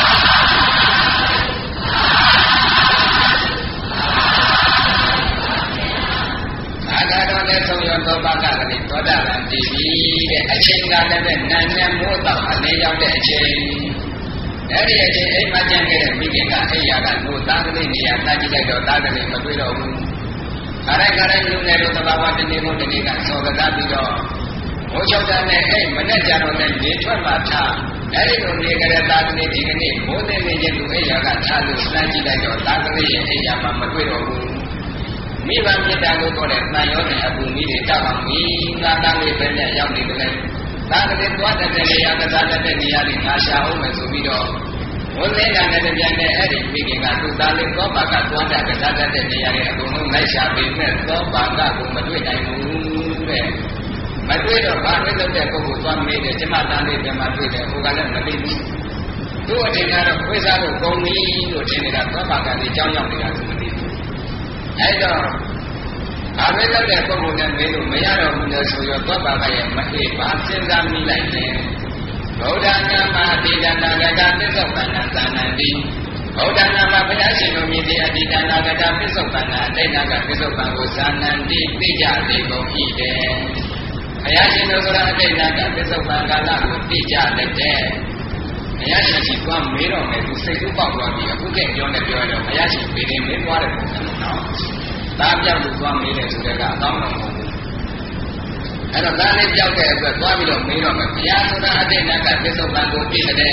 သာသာတော်နဲ့ဆုံးရသောဘာကလည်းသောတာပန်တည်ပြီးတဲ့အချိန်ကလည်းပဲနာနဲ့မိုးတော့အနေရောက်တဲ့အချိန်အဲ့ဒီအချိန်အိမ်မှာကြံခဲ့တဲ့မိခင်ကအိယာကလို့သားကလေးနေရာတာကြည့်လိုက်တော့သားကလေးမတွေ့တော့ဘူး။ခါတိုင်းခါတိုင်းလူငယ်တို့သဘာဝတနေ့မို့တနေ့ကစော်ကစားပြီးတော့ဘိုးချုပ်တဲ့နဲ့အဲ့မနဲ့ကြတော့လည်းနေထွက်မှထားအဲ့ဒီလိုနေကြတဲ့သားကလေးဒီကနေ့ဘိုးသိနေချင်းသူအိယာကထားလို့စမ်းကြည့်လိုက်တော့သားကလေးရဲ့အိယာမှာမတွေ့တော့ဘူး။မိဘမြတ်တာကိုခေါ်တဲ့တန်ရောတဲ့အပူမီးတွေတောက်အောင်မိငါသားလေးပဲနဲ့ရောက်နေတယ်သားကလေးသွားတဲ့နေရာကစားတဲ့နေရာလေးငါရှာအောင်မယ်ဆိုပြီးတော့ဝိသေကနဲ့ပြန်တဲ့အဲ့ဒီမိခင်ကသူ့သားလေးသောဘာကသွားတဲ့ကစားတဲ့နေရာလေးအကုန်လုံးလိုက်ရှာပြီးမဲ့သောဘာကကိုမတွေ့နိုင်ဘူးတဲ့မတွေ့တော့ဘာလို့လုပ်တဲ့ပုဂ္ဂိုလ်သွားမေးတယ်ကျမသားလေးပြန်မှတွေ့တယ်ဟိုကလည်းမသိဘူးသူ့အထင်ကတော့ခွေးစားလို့ကုန်ပြီလို့ထင်နေတာသောဘာကလေးကြောင်းရောက်နေတာသူမသိဘူးအဲ့တော့ဘာပဲလုပ်တဲ့ပုဂ္ဂိုလ်နဲ့မေးလို့မရတော့ဘူးလို့ဆိုရောသောဘာကရဲ့မအေးဘာစဉ်းစားမိလိုက်လဲဗုဒ္ဓနာမအတိတနာဂတပစ္စုပ္ပန္နသာနန္တိဗုဒ္ဓနာမဘုရားရှင်တို့မြည်တဲ့အတိတနာဂတပစ္စုပ္ပန္နအတိတ်နာကပစ္စုပ္ပန်ကိုသာနန္တိသိကြလေကုန်၏တဲ့ဘုရားရှင်တို့ဆိုတာအတိတ်နာကပစ္စုပ္ပန်ကာလကိုသိကြတဲ့တဲ့ဘုရားရှင်ကြီးကမေးတော့မယ်သူစိတ်ကူးပေါက်သွားပြီးအခုကပြောနေပြောတော့ဘုရားရှင်ပြေးနေမေးသွားတဲ့ပုံစံနော်သားပြောက်လို့သွားမေးတယ်ဆိုတဲ့ကအကောင်းဆုံးပုံအဲ့တော့သားလေးပြောက်တဲ့အတွက်သွားပြီးတော့မေးတော့မယ်ဘုရားဆိုတာအတိတ်နာကပစ္စုပန်ကိုသိတဲ့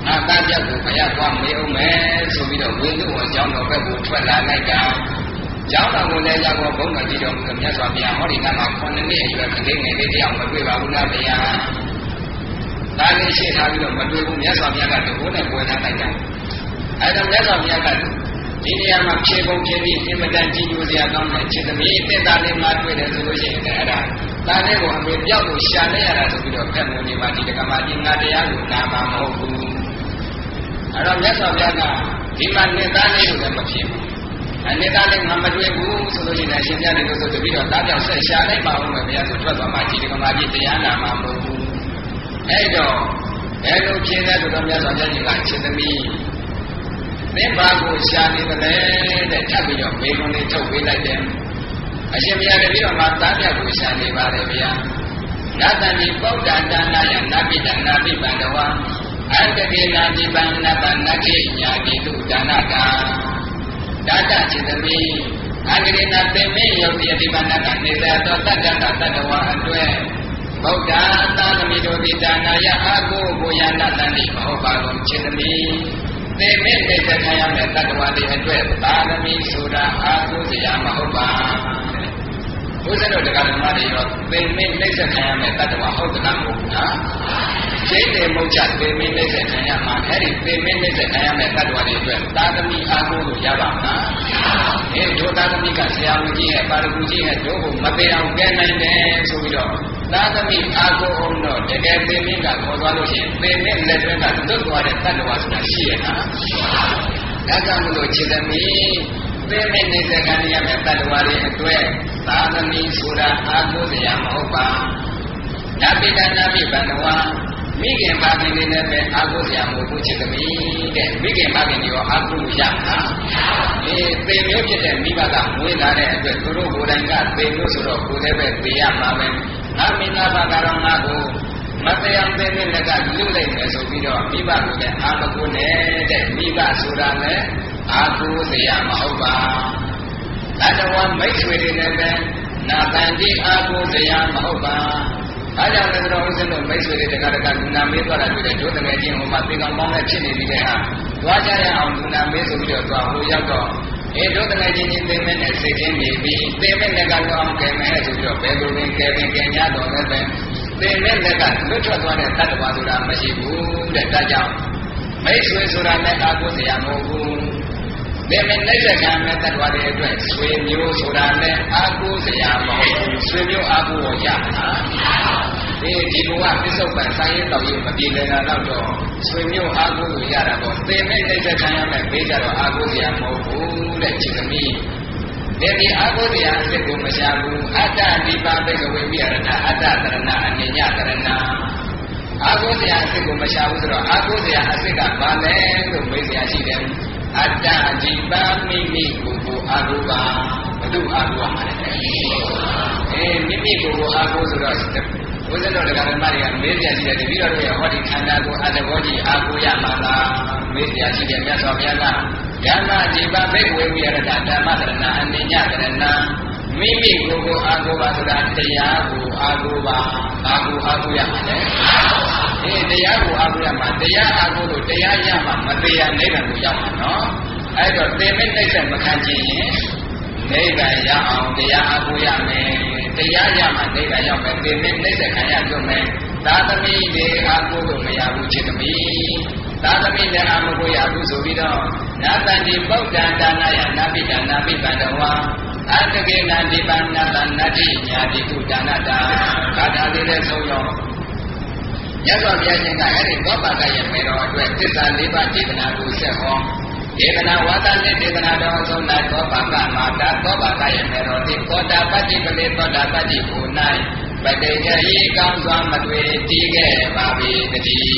ငါသားပြောက်ကိုဘုရားကွာမေးအောင်မယ်ဆိုပြီးတော့ဝိသုဝံကျောင်းတော်ဘက်ကိုထွက်လာလိုက်တာကျောင်းတော်ကိုလည်းရောက်တော့ဘုန်းတော်ကြီးတော်မြတ်စွာဘုရားဟောဒီကမှာခုနှစ်နှစ်အရွယ်ကလေးငယ်လေးတယောက်မတွေ့ပါဘူးလားဗျာဒါလေးရှင်းထားပြီးတော့မတွေ့ဘူးမြတ်စွာဘုရားကတဘိုးနဲ့ပွဲထားလိုက်တာအဲဒါမြတ်စွာဘုရားကဒီနေရာမှာဖြေပုံဖြေပြီးအင်မတန်ကြည်ညိုစရာကောင်းတဲ့ခြေသမီးတက်တာလေးမှတွေ့တယ်ဆိုလို့ရှိရင်လည်းအဲ့ဒါဒါလေးကိုအမေပြောက်လို့ရှာလိုက်ရတာဆိုပြီးတော့ဖက်မွန်နေမှာဒီကမှာဒီငါတရားကိုနာမှာမဟုတ်ဘူးအဲ့တော့မြတ်စွာဘုရားကဒီမှာနေသားလေးလို့လည်းမဖြစ်ဘူးအနေသားလေးငါမတွေ့ဘူးဆိုလို့ရှိရင်ရှင်ပြတယ်လို့ဆိုပြီးတော့တားပြောက်ဆက်ရှာလိုက်ပါဦးမယ်ဘုရားဆိုထွက်သွားမှဒီကမှာဒီတရားနာမှာမဟုတ်ဘူးအဲ့တော့ဘယ်လိုဖြစ်လဲဆိုတော့မြတ်စွာဘုရားကြီးကခြေသမီးသင်္ဘာကိုရှာနေတယ်တဲ့ထပ်ပြီးတော့မေခွန်းလေးထုတ်ပေးလိုက်တယ်အရှင်ဘုရားတပည့်တော်မှာတားပြကိုရှာနေပါတယ်ဗျာနာတန်ဒီပောဒ္ဒတာနာယနာပိတနာပိပန္တဝါအတ္တကေနာပိပန္နတနတိညာတိတုဒါနတာဒါတจิตသမီးအဂရိနာပင်မေယောတိအတိပန္နကနေသတောတတ္တတတ္တဝါအတွက်ဗုဒ္ဓသာသမီတို့ဒီဒါနာယအာကိုကိုယနာတန်ဒီမဟုတ်ပါဘူးจิตသမီးသေမေသေတခံရမယ့်တတ္တဝါတွေအတွက်သာသမီဆိုတာအာကိုစရာမဟုတ်ပါဘုရားတို့တရားဓမ္မတွေရောသေမေသေတခံရမယ့်တတ္တဝါဟုတ်သလားမဟုတ်ဘူးလားကျိတ်တယ်မဟုတ်ချသေမေသေတခံရမှာအဲ့ဒီသေမေသေတခံရမယ့်တတ္တဝါတွေအတွက်သာသမီအာကိုလို့ရပါမလားအဲတို့သာသမီကဆရာဝန်ကြီးရဲ့ပါရဂူကြီးရဲ့တို့ကိုမသေးအောင်ကဲနိုင်တယ်ဆိုပြီးတော့သာသမီအာကိုအောင်တော့တကယ်သေမေကခေါ်သွားလို့ရှိရင်သေမေလက်တွဲကလွတ်သွားတဲ့တတ္တဝါဆိုတာရှိရတာဒါကြောင့်မလို့ခြေသမီးသေမေနေတဲ့ခံရမယ့်တတ္တဝါတွေအတွက်သာသမီဆိုတာအာကိုစရာမဟုတ်ပါနပိတနာပိပန္နဝါမိခင်ပါခင်လေးနဲ့ပဲအာကိုစရာမဟုတ်ဘူးခြေသမီးတဲ့မိခင်ပါခင်ရောအာကိုရမှာအေးသေမျိုးဖြစ်တဲ့မိဘကမွေးလာတဲ့အတွက်သူတို့ကိုယ်တိုင်ကသေမျိုးဆိုတော့ကိုယ်လည်းပဲသေရမှာပဲငါမိနာဘာကတော့ငါကိုမတရားတဲ့နဲ့ကလူလိုက်မယ်ဆိုပြီးတော့မိဘကိုလည်းအာမကိုနဲ့တဲ့မိဘဆိုတာလည်းအာကိုစရာမဟုတ်ပါတတဝမိတ်ဆွေတွေနဲ့ပဲနာတန်ကြီးအာကိုစရာမဟုတ်ပါအားကြောင့်လည်းတော်ဦးစင်းတို့မိတ်ဆွေတွေတခါတခါလူနာမေးသွားတာတွေ့တယ်တို့တကယ်ချင်းဟိုမှာသေကောင်ပေါင်းနဲ့ဖြစ်နေပြီးတဲ့ဟာသွားကြရအောင်လူနာမေးဆိုပြီးတော့သွားဟိုရောက်တော့အဲတို့တကယ်ချင်းချင်းသိမဲ့နဲ့စိတ်ချင်းနေပြီးသိမဲ့နဲ့ကတော့အောင်ကဲမဲ့ဆိုပြီးတော့ဘယ်လိုလဲကဲပင်ကဲညတော်လည်းပဲသိမဲ့နဲ့ကလွတ်ထွက်သွားတဲ့တတ္တဝါဆိုတာမရှိဘူးတဲ့ဒါကြောင့်မိတ်ဆွေဆိုတာနဲ့အာကိုစရာမဟုတ်ဘူးဒီမဲ့နေတဲ့ကံမဲ့တတ္တဝါတွေအတွက်ဆွေမျိုးဆိုတာနဲ့အာကိုစရာမဟုတ်ဘူးဆွေမျိုးအာကိုရမှာဒီဒီဘဝပစ္စုပန်ဆိုင်ရင်တော့မပြေလည်တာတော့ဆွေမျိုးအာကိုလို့ရတာပေါ့သိမဲ့နေတဲ့ကံရမဲ့ပေးကြတော့အာကိုစရာမဟုတ်ဘူးတဲ့ခြေသမီးဒီဒီအာကိုစရာအစ်ကိုမရှာဘူးအတ္တဒီပါဘိကဝေမိရဏအတ္တတရဏအနိညတရဏအာကိုစရာအစ်ကိုမရှာဘူးဆိုတော့အာကိုစရာအစ်ကဘာလဲလို့မေးစရာရှိတယ်အတ္တဒီပါမိမိကိုယ်ကိုအာကိုပါဘုသူအာကိုမှာလဲအဲမိမိကိုယ်ကိုအာကိုဆိုတော့ဘုရားတော်တရားဓမ္မတွေကမေးစရာရှိတယ်တပည့်တော်တို့ရဲ့ဟောဒီခန္ဓာကိုအတ္တဘောကြီးအာကိုရမှာလားမေးစရာရှိတယ်မြတ်စွာဘုရားကယမဒီပါဘိဝေဝိရတဓမ္မတရဏအနိညတရဏမိမိကိုယ်ကိုအာကိုပါဆိုတာတရားကိုအာကိုပါအာကိုအာကိုရမှာလေအေးတရားကိုအာကိုရမှာတရားအာကိုလို့တရားရမှာမတရားနိဗ္ဗာန်ကိုရောက်မှာနော်အဲ့တော့သင်္မေနှိမ့်ဆက်မခံခြင်းရင်နိဗ္ဗာန်ရအောင်တရားအာကိုရမယ်တရားရမှာနိဗ္ဗာန်ရောက်မယ်သင်္မေနှိမ့်ဆက်ခံရကြမယ်သာသမီတွေအာကိုလို့မရဘူးခြေသမီးသာသမီလည်းအာမကိုရဘူးဆိုပြီးတော့နာတန်ဒီဗုဒ္ဓဒါနယနာပိတနာပိပန္တဝါအတ္တကေနာဒီပန္နတနတ္တိညာတိကုဒါနတာကာထာလေးနဲ့ဆုံးရောမြတ်စွာဘုရားရှင်ကအဲ့ဒီသောပါကရဲ့မေတော်အတွက်သစ္စာလေးပါးဒေသနာကိုဆက်ဟောဒေသနာဝါဒနဲ့ဒေသနာတော်အဆုံး၌သောပါကမှာတာသောပါကရဲ့မေတော်တိသောတာပတ္တိပလေသောတာပတ္တိကို၌ပတိယဤကောင်းစွာမတွေ့တည်ခဲ့ပါပြီတ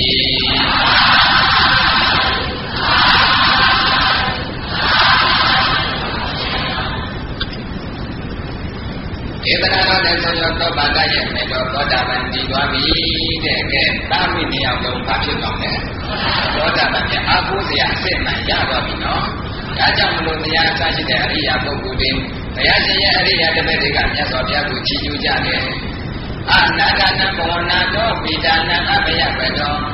ည်းေသနာတော်နဲ့ဆုံးရောက်သောပါကရဲ့မေတော်သောတာပန်တည်သွားပြီတဲ့ကဲသာမိနေအောင်လုံးဘာဖြစ်တော့လဲသောတာပန်ရဲ့အာဟုစရာအစစ်မှန်ရသွားပြီနော်ဒါကြောင့်မလို့တရားအစရှိတဲ့အရိယာပုဂ္ဂိုလ်တွေဘုရားရှင်ရဲ့အရိယာတပည့်တွေကမြတ်စွာဘုရားကိုချီးကျူးကြတယ်အနာဂတံဘဝနာတော်ပိဒါနံအဘယပတောဝ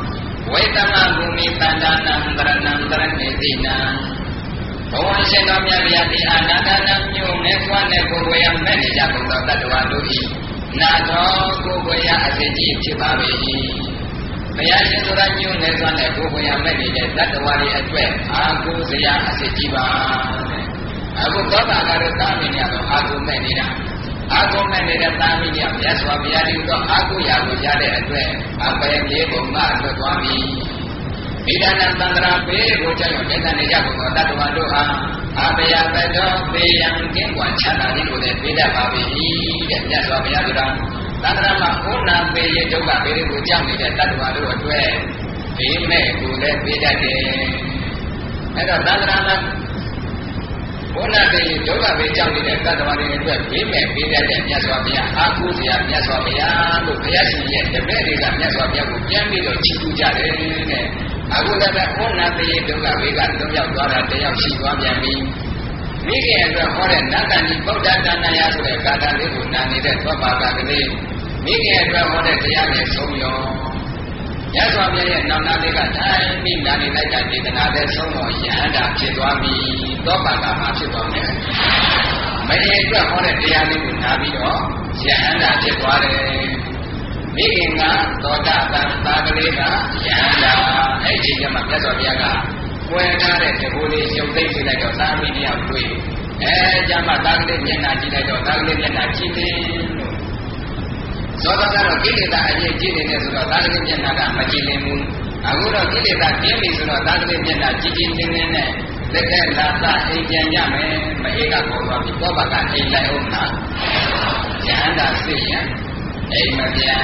ဝိတမဂုမိတန္တနံတရဏံတရဏေတိနံဘဝရှင်တော်မြတ်ဗျာတိအာနာဒနာမြို့နဲ့ကွာနဲ့ကိုယ်ကိုယ်ရမဲ့နေကြကုန်သောတတ္တဝါတို့ဤနာတော်ကိုယ်ကိုယ်ရအစစ်ကြီးဖြစ်ပါ၏ဘုရားရှင်ဆိုတာမြို့နဲ့ကွာနဲ့ကိုယ်ကိုယ်ရမဲ့နေတဲ့တတ္တဝါတွေအတွက်အာကိုစရာအစစ်ကြီးပါတဲ့အခုသောတာကရတာမင်းရတော့အာကိုမဲ့နေတာအာကိုမဲ့နေတဲ့တာမင်းရမြတ်စွာဘုရားဒီတော့အာကိုရာကိုရတဲ့အတွက်အပယ်မြေဘုံမှာလွတ်သွားပြီဣဒနာသန္တရာပေကိုကြောင့်ဒေသနေကြဘုံတော်တတ္တဝါတို့ဟာအဘယတတော်ပေယံကင်းကွာချမ်းသာခြင်းကိုလည်းပေးတတ်ပါပြီတဲ့မြတ်စွာဘုရားကသန္တရာမှာဥနာပေယဒုက္ခပေတွေကိုကြောင့်နေတဲ့တတ္တဝါတို့အတွက်ဘေးမဲ့ကိုလည်းပေးတတ်တယ်အဲ့တော့သန္တရာမှာဥနာပေယဒုက္ခပေကြောင့်နေတဲ့တတ္တဝါတွေအတွက်ဘေးမဲ့ပေးတတ်တဲ့မြတ်စွာဘုရားအာဟုဇရာမြတ်စွာဘုရားလို့ဘုရားရှင်ရဲ့တပည့်တွေကမြတ်စွာဘုရားကိုပြန်ပြီးတော့ချီးကျူးကြတယ်တဲ့အခုလည်းပဲဩနာတိဒုက္ခဝေကသုံးယောက်သွားတာတယောက်ရှိသွားပြန်ပြီမိခင်အတွက်ဟောတဲ့နတ်တန်ဒီဗုဒ္ဓတဏ္ဍာယဆိုတဲ့ကာတာလေးကိုနာနေတဲ့သောပါကကလေးမိခင်အတွက်ဟောတဲ့တရားနဲ့ဆုံးရောရသော်ပြရဲ့နောင်နာလေးကတိုင်းပြီးနာနေလိုက်တာဒေသနာတဲ့ဆုံးတော်ယဟန္တာဖြစ်သွားပြီသောပါကမှာဖြစ်သွားမယ်မရေအတွက်ဟောတဲ့တရားလေးကိုနာပြီးတော့ယဟန္တာဖြစ်သွားတယ်မိခင်ကသောတာပန်သာကလေးကယဟန္တာအဲ့ဒီကျမှမြတ်စွာဘုရားကကွယ်ထားတဲ့တကူလေးရုပ်သိမ်းပြလိုက်တော့သာမီးတယောက်တွေ့အဲကျမှသာကလေးမျက်နှာကြည့်လိုက်တော့သာကလေးမျက်နှာကြည့်တယ်လို့သောတာကတော့ကိလေသာအရေးကြည့်နေတယ်ဆိုတော့သာကလေးမျက်နှာကမကြည့်လင်ဘူးအခုတော့ကိလေသာကျင်းပြီဆိုတော့သာကလေးမျက်နှာကြည့်ကြည့်တင်းတင်းနဲ့လက်ထက်လာသအိမ်ပြန်ရမယ်မအေးကပေါ်သွားပြီသောဘကအိမ်လိုက်အောင်လားယဟန္တာသိရင်အိမ်မပြန်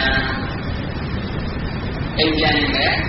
အိမ်ပြန်ရင်လည်း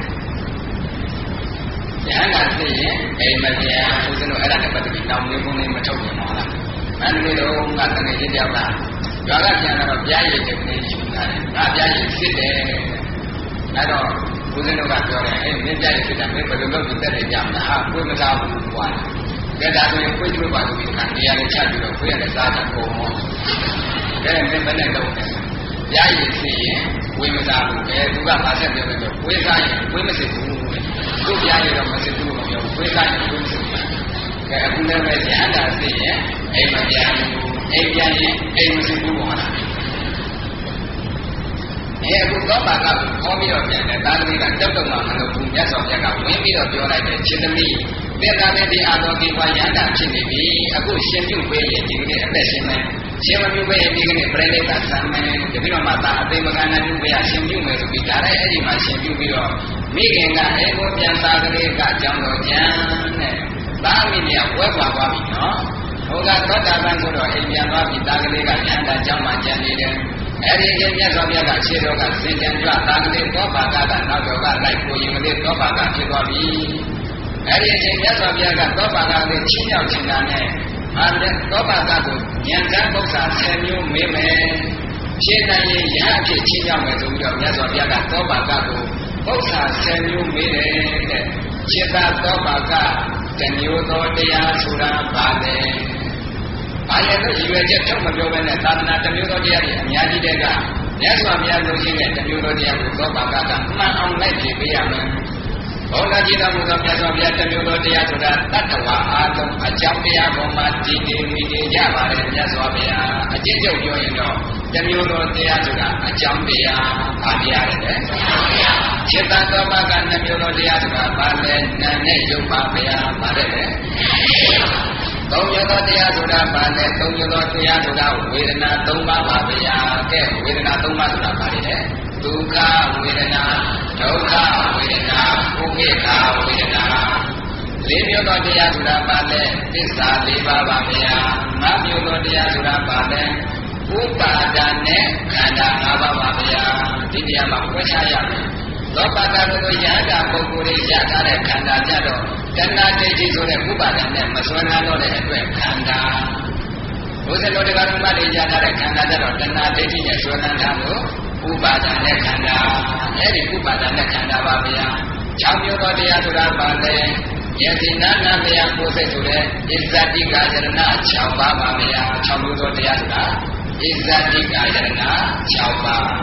ယဟန္တာသိရင်အိမ်မပြန်ဦးဇင်းတို့အဲ့ဒါနဲ့ပတ်သက်ပြီးတောင်းလေးကုန်းလေးမထုတ်ပြန်ပါလားမန္တလေးတော့ကတကယ်ကြီးတယောက်ကရွာကပြန်လာတော့ပြားရည်တဲ့နေ့ယူလာတယ်ငါပြားရည်စစ်တယ်အဲ့တော့ဦးဇင်းတို့ကပြောတယ်အဲ့မြင့်ပြားရည်စစ်တယ်မင်းဘယ်လိုလုပ်ပြီးတက်တယ်ကြမလားဟာကိုယ်မစားဘူးကွာကဲဒါဆိုရင်ကိုယ်ကျွေးပါလို့ဒီခံတရားလေးချပြီးတော့ကိုယ်ရတဲ့စားတာပုံမောကဲမင်းဘယ်နဲ့လုပ်လဲပြားရည်စစ်ရင်ဝေမစားဘူးပဲသူကဘာဆက်ပြောလဲဆိုဝေစားရင်ဝေမစစ်ဘူးသူ့ပြားရည်တော့မစစ်ဘူးလို့ပြောဝေစားရင်ဝေမစစ်ဘူးကဲအခုလည်းပဲဉာဏ်သာစစ်ရင်အိမ်မပြန်ဘူးအိမ်ပြန်ရင်အိမ်မစစ်ဘူးပေါ့လားအဲအခုတော့ဘာကခေါ်ပြီးတော့ပြန်တယ်သာသမီကတက်တော့မှမလုပ်ဘူးမြတ်စွာဘုရားကဝင်ပြီးတော့ပြောလိုက်တယ်ရှင်သမီးတေသာတဲ့ဒီအာတော်ဒီဘဝဉာဏ်သာဖြစ်နေပြီအခုရှင်ပြုပေးရင်ဒီနေ့အသက်ရှင်မယ်ရှင်မပြုပေးရင်ဒီကနေ့ပြိဋိဘသံမယ်တပိတော့မှသာအသိမကနာပြုပေးရရှင်ပြုမယ်ဆိုပြီးဒါလည်းအဲ့ဒီမှာရှင်ပြုပြီးတော့မိခင်ကအဲကိုပြန်သာကလေးကကြောင်းတော်ကျမ်းတဲ့သာမိနေဝဲပွားသွားပြီနော်ဟိုကသောတာပန်ဆိုတော့အိမ်ပြန်သွားပြီသာကလေးကဉာဏ်သာကြောင်းမှကျန်နေတယ်အဲ့ဒီအမြတ်စွာဘုရားကခြေတော်ကစင်ကြံကြွသာကလေးသောဘာကကနောက်တော်ကလိုက်ကိုရင်ကလေးသောဘာကဖြစ်သွားပြီအဲ့ဒီအချိန်မြတ်စွာဘုရားကသောဘာကလေးချင်းရောက်ချင်တာနဲ့အာသောဘာကကိုဉာဏ်ကပု္ပ္ပာဆယ်မျိုးမေးမယ်ဖြည့်နိုင်ရင်ရအဖြစ်ချင်းရောက်မယ်ဆိုပြီးတော့မြတ်စွာဘုရားကသောဘာကကိုပု္ပ္ပာဆယ်မျိုးမေးတယ်တဲ့ခြေသာသောဘာကတမျိုးသောတရားဆိုတာပါလေ။ဘာရဲ့လို့ရည်ရွယ်ချက်ထုတ်မပြောဘဲနဲ့သာသနာတမျိုးသောတရားတွေအများကြီးတဲ့ကမြတ်စွာဘုရားလိုချင်တဲ့တမျိုးသောတရားကိုသောဘာကကမှန်အောင်လိုက်ပြပေးရမယ်။ဘောဓကြည်တော်မူသောမြတ်စွာဘုရားတမျိုးသောတရားဆိုတာတတ္တဝါအားလုံးအကြောင်းတရားပေါ်မှာတည်တည်မိနေကြပါတယ်မြတ်စွာဘုရား။အကျဉ်းချုပ်ပြောရင်တော့တမျိုးသောတရားဆိုတာအကြောင်းတရားဘာတရားလဲတဲ့။จิตตသောဘာကနှမျိုးသောတရားဆိုတာဘာလဲနာနဲ့ယုတ်ပါဗျာဗါတဲ့လေသုံးမျိုးသောတရားဆိုတာဘာလဲသုံးမျိုးသောတရားဆိုတာဝေဒနာသုံးပါးပါဗျာကဲဝေဒနာသုံးပါးဆိုတာဘာလဲဒုက္ခဝေဒနာဒုက္ခဝေဒနာဥပေက္ခဝေဒနာလေးမျိုးသောတရားဆိုတာဘာလဲသစ္စာလေးပါးပါဗျာငါးမျိုးသောတရားဆိုတာဘာလဲဥပါဒာနဲ့ခန္ဓာ၅ပါးပါဗျာဒီတရားမှာဖွင့်ချရမယ်သောပါကတို့ရဟတာပုဂ္ဂိုလ်တွေရထားတဲ့ခန္ဓာကြတော့တဏှာဒိဋ္ဌိဆိုတဲ့ဥပါဒဏ်နဲ့မစွမ်းနာတော့တဲ့အတွက်ခန္ဓာဘုဇ္ဇလောတကဓမ္မတွေရထားတဲ့ခန္ဓာကြတော့တဏှာဒိဋ္ဌိနဲ့စွမ်းနာတာကိုဥပါဒဏ်နဲ့ခန္ဓာအဲ့ဒီဥပါဒဏ်နဲ့ခန္ဓာပါဗျာ၆မျိုးသောတရားဆိုတာပါလေယတိနာနာမယကိုယ်စိတ်ဆိုတဲ့ဣဇ္ဇတိကာယရဏ၆ပါးပါဗျာ၆မျိုးသောတရားဆိုတာဣဇ္ဇတိကာယရဏ၆ပါး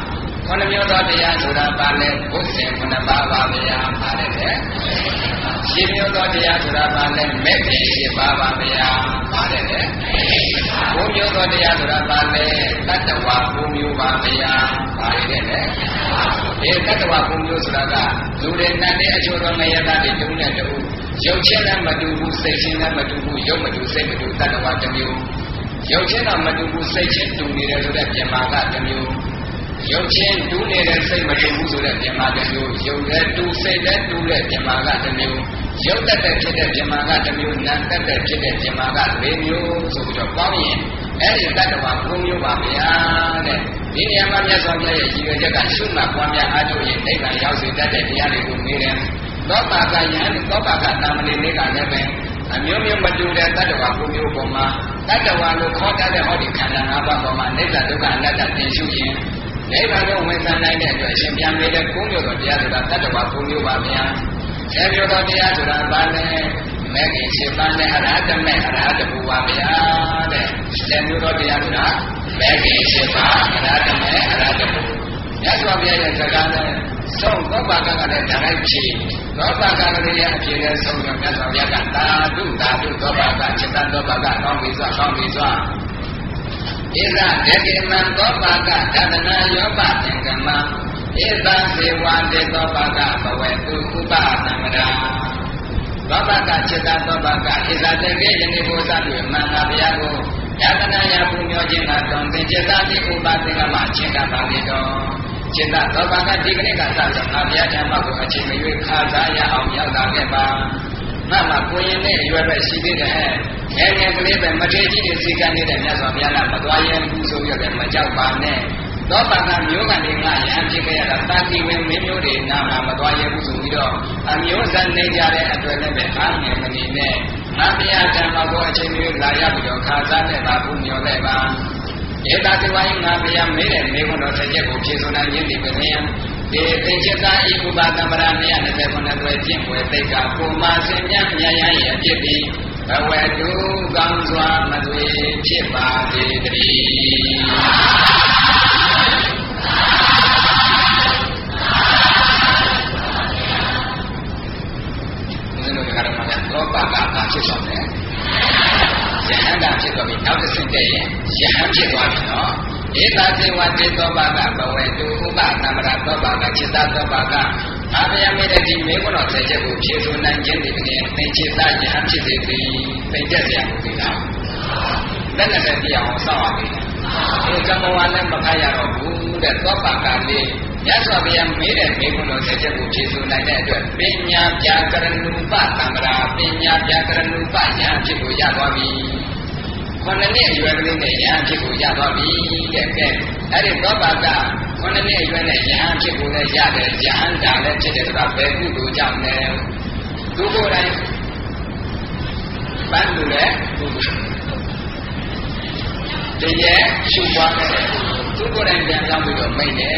ခொနမျိုးသောတရားဆိုတာပါလဲဘုဇင်ခုနှစ်ပါးပါဗျာပါတယ်လေရှင်းမျိုးသောတရားဆိုတာပါလဲမဲ့ခင်ရှင်းပါပါဗျာပါတယ်လေဘုံမျိုးသောတရားဆိုတာပါလဲတတ္တဝါဘုံမျိုးပါဗျာပါတယ်လေဒီတတ္တဝါဘုံမျိုးဆိုတာကလူတွေနဲ့တဲ့အချို့သောငရတာတွေတုံးတဲ့တူရုပ်ချင်းနဲ့မတူဘူးစိတ်ချင်းနဲ့မတူဘူးရုပ်မတူစိတ်မတူတတ္တဝါတစ်မျိုးရုပ်ချင်းတော့မတူဘူးစိတ်ချင်းတူနေတယ်ဆိုတဲ့ပြမာကတစ်မျိုးရုပ်ချင်းတူနေတဲ့စိတ်မတူဘူးဆိုတဲ့ပြမာတစ်မျိုးရုပ်နဲ့တူစိတ်နဲ့တူတဲ့ပြမာကတစ်မျိုးရုပ်တတ်တဲ့ဖြစ်တဲ့ပြမာကတစ်မျိုးနာမ်တတ်တဲ့ဖြစ်တဲ့ပြမာကလေးမျိုးဆိုပြီးတော့ပေါင်းရင်အဲ့ဒီတတ္တဝါဘုံမျိုးပါဗျာတဲ့ဒီနေရာမှာမြတ်စွာဘုရားရဲ့ရည်ရွယ်ချက်ကရှုမှတ်ပွားများအားထုတ်ရင်နိဗ္ဗာန်ရောက်စေတတ်တဲ့တရားတွေကိုမေးတယ်သောတာကယဟန်သောတာကတာမဏေလေးကလည်းပဲအမျိုးမျိုးမတူတဲ့တတ္တဝါဘုံမျိုးပေါ်မှာတတ္တဝါလို့ခေါ်တတ်တဲ့ဟောဒီခန္ဓာ၅ပါးပေါ်မှာနိစ္စဒုက္ခအနတ္တသင်ရှုရင်နိဗ္ဗာန်ကိုဝင်စားနိုင်တဲ့အတွက်ရှင်ပြန်နေတဲ့ကိုးမျိုးတော်တရားဆိုတာတတ္တဝါဘုံမျိုးပါဗျာဆယ်မျိုးတော်တရားဆိုတာဘာလဲမဲ့ခင်ရှင်ပန်းနဲ့အရဟတမေအရဟတဘူပါဗျာတဲ့ဆယ်မျိုးတော်တရားဆိုတာမဲ့ခင်ရှင်ပန်းအရဟတမေအရဟတဘူမြတ်စွာဘုရားရဲ့စကားနဲ့ဆုံးသောပါကကလည်းဓာတ်ဖြေသောပါကကလေးရဲ့အဖြေနဲ့ဆုံးတော့မြတ်စွာဘုရားကသာဓုသာဓုသောပါကจิตသောပါကကောင်းပြီစွာကောင်းပြီစွာဣဇဒေကိမံသောပါကဓတနာယောပသင်္ကမံဣဇစေဝတေသောပါကဘဝေတုဥပသမ္မရာသောပါကจิตသောပါကဣဇတေကိယနေ့ဘုရားတို့မဟာဘုရားကိုဓတနာယပူမျောခြင်းကတုံသင်จิตတိဥပသင်္ကမခြင်းကပါလေတော့จิตသောပါကဒီကနေ့ကစပြီးငါဘုရားဓမ္မကိုအချိန်မရွေးခါစားရအောင်ရောက်လာခဲ့ပါငါမှကိုရင်နဲ့အရွယ်ပဲရှိသေးတယ်ငယ်ငယ်ကလေးပဲမထေကြီးတွေစီကံနေတဲ့မြတ်စွာဘုရားကမသွားရင်ဘူးဆိုရတယ်မကြောက်ပါနဲ့သောပါကမျိုးကနေငါရဟန်းဖြစ်ခဲ့ရတာတာတိဝင်မင်းမျိုးတွေနာမှာမသွားရင်ဘူးဆိုပြီးတော့အမျိုးဇန်နေကြတဲ့အတွက်လည်းပဲအားငယ်မနေနဲ့ငါဘုရားဓမ္မကိုအချိန်မျိုးလာရပြီးတော့ခါစားတဲ့ပါဘူးမျောလိုက်ပါဧတာတိဝိုင်းငါဘုရားမေးတဲ့မေခွန်းတော်တစ်ချက်ကိုဖြေဆိုနိုင်ခြင်းဒီပင်ဒီသင်္ချစ်သာဤဥပသမ္ပရာ၂၂ခုတွဲကျင့်ွယ်သိက္ခာပုံမာစင်မြတ်မြတ်ရရဲ့အဖြစ်ပြီးဘဝတုကောင်းစွာမသွေဖြစ်ပါစေတည်းဦးဇင်းတို့ကရမများသောပါကဘာဖြစ်ဆောင်လဲယဟန္တာဖြစ်သွားပြီနောက်တစ်ဆင့်တည်းရင်ယဟန်ဖြစ်သွားပြီနော်ဧတာသေဝတေသောပါကဘဝေတုဥပသမ္ပရာသောပါကจิตသောပါကအာဘယမေတ္တိမေခွန်းတော်ဆယ်ချက်ကိုဖြေဆိုနိုင်ခြင်းဒီကနေ့သင်္ချစ်သာယဟန်ဖြစ်စေသည်သိကျက်စရာမလိုလားလက်နဲ့လည်းတရားအောင်စောင့်ရပြီဒီကမ္မဝါလည်းမခရတော့ဘူးတဲ့သောပါကလေးမြတ်စွာဘုရားမေးတဲ့မေခွန်းတော်ဆယ်ချက်ကိုဖြေဆိုနိုင်တဲ့အတွက်ပညာပြာကရဏုပသမ္ပရာပညာပြာကရဏုပယဟန်ဖြစ်ကိုရသွားပြီခုနှစ်နှစ်အရွယ်ကလေးနဲ့ယဟန်ဖြစ်ကိုရသွားပြီတဲ့ကဲအဲ့ဒီသောပါကခုနှစ်နှစ်အရွယ်နဲ့ယဟန်ဖြစ်ကိုလည်းရတယ်ယဟန်တာလည်းဖြစ်တယ်ဆိုတာဘယ်ကုသိုလ်ကြောင့်လဲသူကိုယ်တိုင်ပန်းလို့လဲသူတည်းရဲ့ရှုပွားခဲ့တယ်သူကိုယ်တိုင်ပြန်ကြောင်းပြီးတော့မိတ်တယ်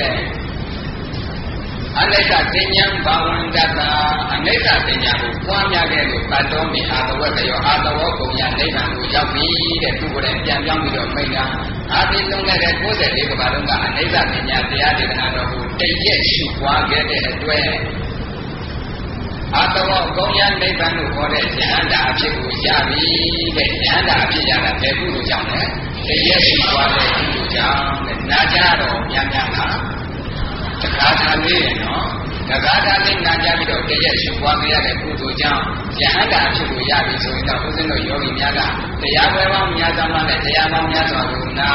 တဲ့အနိစ္စပညာဘာဝန္တတာအနိစ္စပညာကိုပွားများခဲ့လို့ပတ်တော်မီအာတဝက်ကရောအာတဝောကုံရနိဗ္ဗာန်ကိုရောက်ပြီတဲ့သူကိုယ်တိုင်ပြန်ပြောင်းပြီးတော့မိတ်တာအာတိသုံးတဲ့၉၄ကဘာလုံးကအနိစ္စပညာတရားဒေသနာတော်ကိုတည့်ရဲ့ရှုပွားခဲ့တဲ့အတွက်အာတဝောကုံရနိဗ္ဗာန်ကိုခေါ်တဲ့ဉာဏ်တာအဖြစ်ကိုရပြီတဲ့ဉာဏ်တာအဖြစ်ရတာဘယ်ကုသိုလ်ကြောင့်လဲတည့်ရဲ့ရှုပွားတဲ့ကုသိုလ်ကြောင့်တဲ့နာကြတော်များများလားတခါတည်းလေးရနော်တခါတည်းလေးနာကြပြီးတော့တည့်ရဲ့ရှုပွားခဲ့ရတဲ့ကုသိုလ်ကြောင့်ယဟန္တာအဖြစ်ကိုရပြီဆိုရင်တော့ဦးဇင်းတို့ယောဂီများကတရားပွဲပေါင်းများစွာမှလည်းတရားပေါင်းများစွာကိုနာ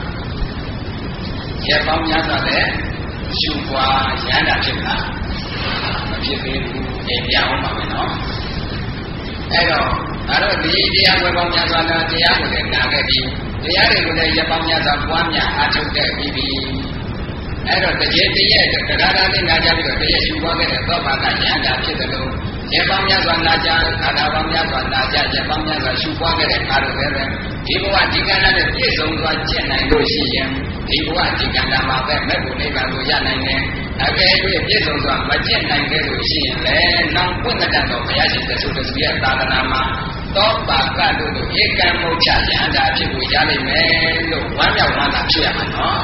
ရက်ပေါင်းများစွာလည်းရှုပွားယဟန္တာဖြစ်လားမဖြစ်သေးဘူးအေးပြအောင်ပါမယ်နော်အဲ့တော့အဲ့တော့ဒီတရားပွဲပေါင်းများစွာလည်းတရားကိုလည်းနာခဲ့ပြီးတရားတွေကိုလည်းရက်ပေါင်းများစွာပွားများအားထုတ်ခဲ့ပြီးပြီအဲ့တော့တကယ်တည်းရဲ့တရားသားလေးနာကြပြီးတော့တကယ်ရှုပွားခဲ့တဲ့သောပါကဉာဏ်တာဖြစ်တယ်လို့ရေပေါင်းများစွာနာကြခန္ဓာပေါင်းများစွာနာကြရေပေါင်းများစွာရှုပွားခဲ့တဲ့ကာလိုပဲပဲဒီဘဝဒီကံနဲ့ပြည့်စုံစွာကျင့်နိုင်လို့ရှိရင်ဒီဘဝဒီကံမှာပဲမဲ့ဖို့နိဗ္ဗာန်ကိုရနိုင်တယ်အကယ်၍ပြည့်စုံစွာမကျင့်နိုင်ခဲ့လို့ရှိရင်လည်းနောင်ပွင့်တဲ့တော်ဘုရားရှင်တဆူတဆူရဲ့သာသနာမှာသောပါကတို့လိုဧကံမုတ်ချယန္တာဖြစ်ကိုရနိုင်မယ်လို့ဝမ်းမြောက်ဝမ်းသာဖြစ်ရမှာနော်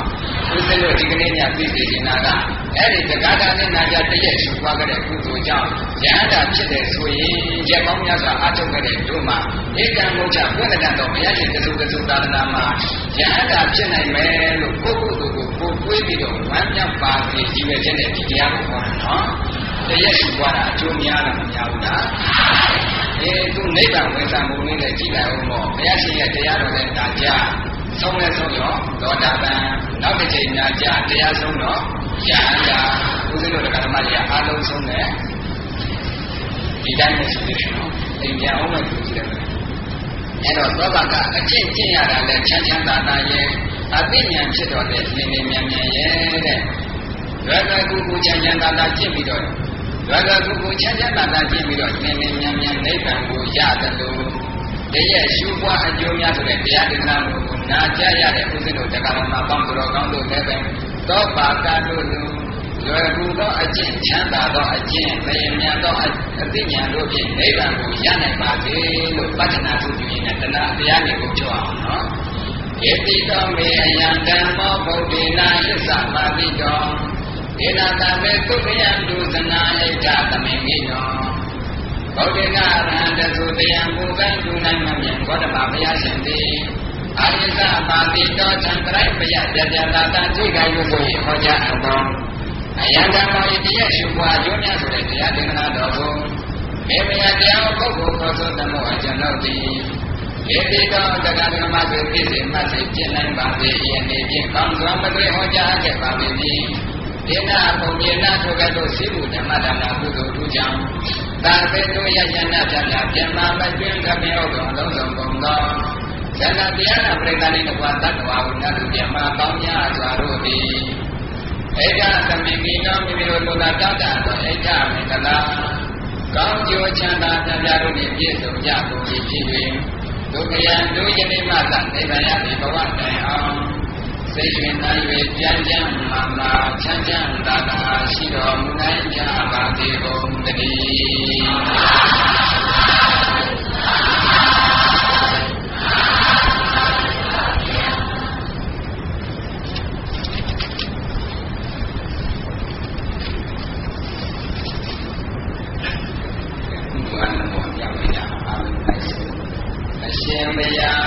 ဦးဇင်းတို့ဒီကနေ့ညသိစေချင်တာကအဲ့ဒီတက္ကတာနဲ့နာကြတရက်ရှုပွားကြတဲ့ကုသိုလ်ကြောင့်ယဟန္တာဖြစ်တဲ့ဆိုရင်ရက်ပေါင်းများစွာအားထုတ်ခဲ့တဲ့တို့မှာဧကံမုတ်ချပွင့်တဲ့တော့ဘုရားရှင်တသုတသုသာသနာမှာယဟန္တာဖြစ်နိုင်မယ်လို့ကိုယ့်ကိုယ်ကိုကိုကိုယ်တွေးပြီးတော့ဝမ်းမြောက်ပါစေကြီးပဲတဲ့ဒီတရားကိုဟောတာနော်တရက်ရှုပွားတာအကျိုးများလားမများဘူးလားအဲသူနိဗ္ဗာန်ဝင်စားမှုလေးနဲ့ကြည်လိုက်အောင်ပေါ့ဘုရားရှင်ရဲ့တရားတော်နဲ့ဒါကြဆုံးလဲဆုံးရောသောတာပန်နောက်တစ်ချိန်ညာကြတရားဆုံးတော့ယဟန္တာဦးဇင်းတို့ဓမ္မကြီးအားလုံးဆုံးတယ်ဒီတိုင်းပဲရှိသေးတယ်နော်သင်ပြန်အောင်လို့ကြည့်တယ်အဲ့တော့သောတာကအကျင့်ကျင့်ရတာလဲချမ်းချမ်းသာသာရဲ့အသိဉာဏ်ဖြစ်တော်တဲ့နေနေမြန်မြန်ရဲ့တဲ့ရွယ်ရွယ်ကူကူချမ်းချမ်းသာသာကျင့်ပြီးတော့ရွယ်ရွယ်ကူကူချမ်းချမ်းသာသာကျင့်ပြီးတော့နေနေမြန်မြန်နိဗ္ဗာန်ကိုရတယ်လို့တည်းရဲ့ရှုပွားအကျိုးများဆိုတဲ့တရားဒေသနာကိုနာကြားရတဲ့ဦးဇင်းတို့တရားတော်မှာပေါင်းတော်ကောင်းတို့လည်းပဲသောပါကတို့လူလွယ်ကူသောအကျင့်ချမ်းသာသောအကျင့်သယမြန်သောအသိဉာဏ်တို့ဖြင့်နိဗ္ဗာန်ကိုရနိုင်ပါစေလို့ပတ္ထနာသုတိနဲ့တဏှာတရားတွေကိုပြောအောင်နော်။ယေတိတောမေအယံဓမ္မောဗုဒ္ဓေနာယစ္စပါတိတောဒေနာတမေသုခယံဒုသနာဣဒ္ဓသမင်ကိနောဗုဒ္ဓေနာအရဟံတသုတယံဘုကံဒုနိုင်မမြင်ဘောဓမဘုရားရှင်သည်အာယစ္စပါတိတောသံတရိုက်ပယယတတာတသိကယုကိုဟောကြားအပ်သောအယံဓမ္မောဤတရားရှုပွားအကျိုးများဆိုတဲ့တရားဒေသနာတော်ကိုမေမယတရားပုဂ္ဂိုလ်ခေါ်ဆိုသမောအကျွန်ုပ်သည်ဧတိတောတက္ကသမသိပြည့်စုံမှစေကျင့်နိုင်ပါစေယနေ့ဖြင့်ကောင်းစွာမသွေဟောကြားခဲ့ပါပေသည်ဒေနာဘုံပြေနာထိုကဲ့သို့စိမှုဓမ္မဒါနကုသိုလ်ထူးကြောင့်သာသေတို့ယယနာပြပြပြမမကျွင်းကပင်ဟုတ်တော်အလုံးစုံကုန်သောဇဏတရားနာပရိသတ်နှင့်တကွာတတ္တဝါဟုနတ်သူပြမပေါင်းများစွာတို့သည်ဧကသမင်ကိနောမိမိတို့လူသာတောက်တာသောဧကမေတ္တာကောင်းကျိုးချမ်းသာပြပြတို့နှင့်ပြည့်စုံကြကုန်၏ဖြစ်၍ဒုက္ခယံဒုယနေ့မှသနိဗ္ဗာန်ရသည့်ဘဝတိုင်အောင်စိတ်ရှင်နိုင်၍ကြမ်းကြမ်းမှမှချမ်းချမ်းသာသာရှိတော်မူနိုင်ကြပါစေကုန်သတည်းရှင်ဘုရား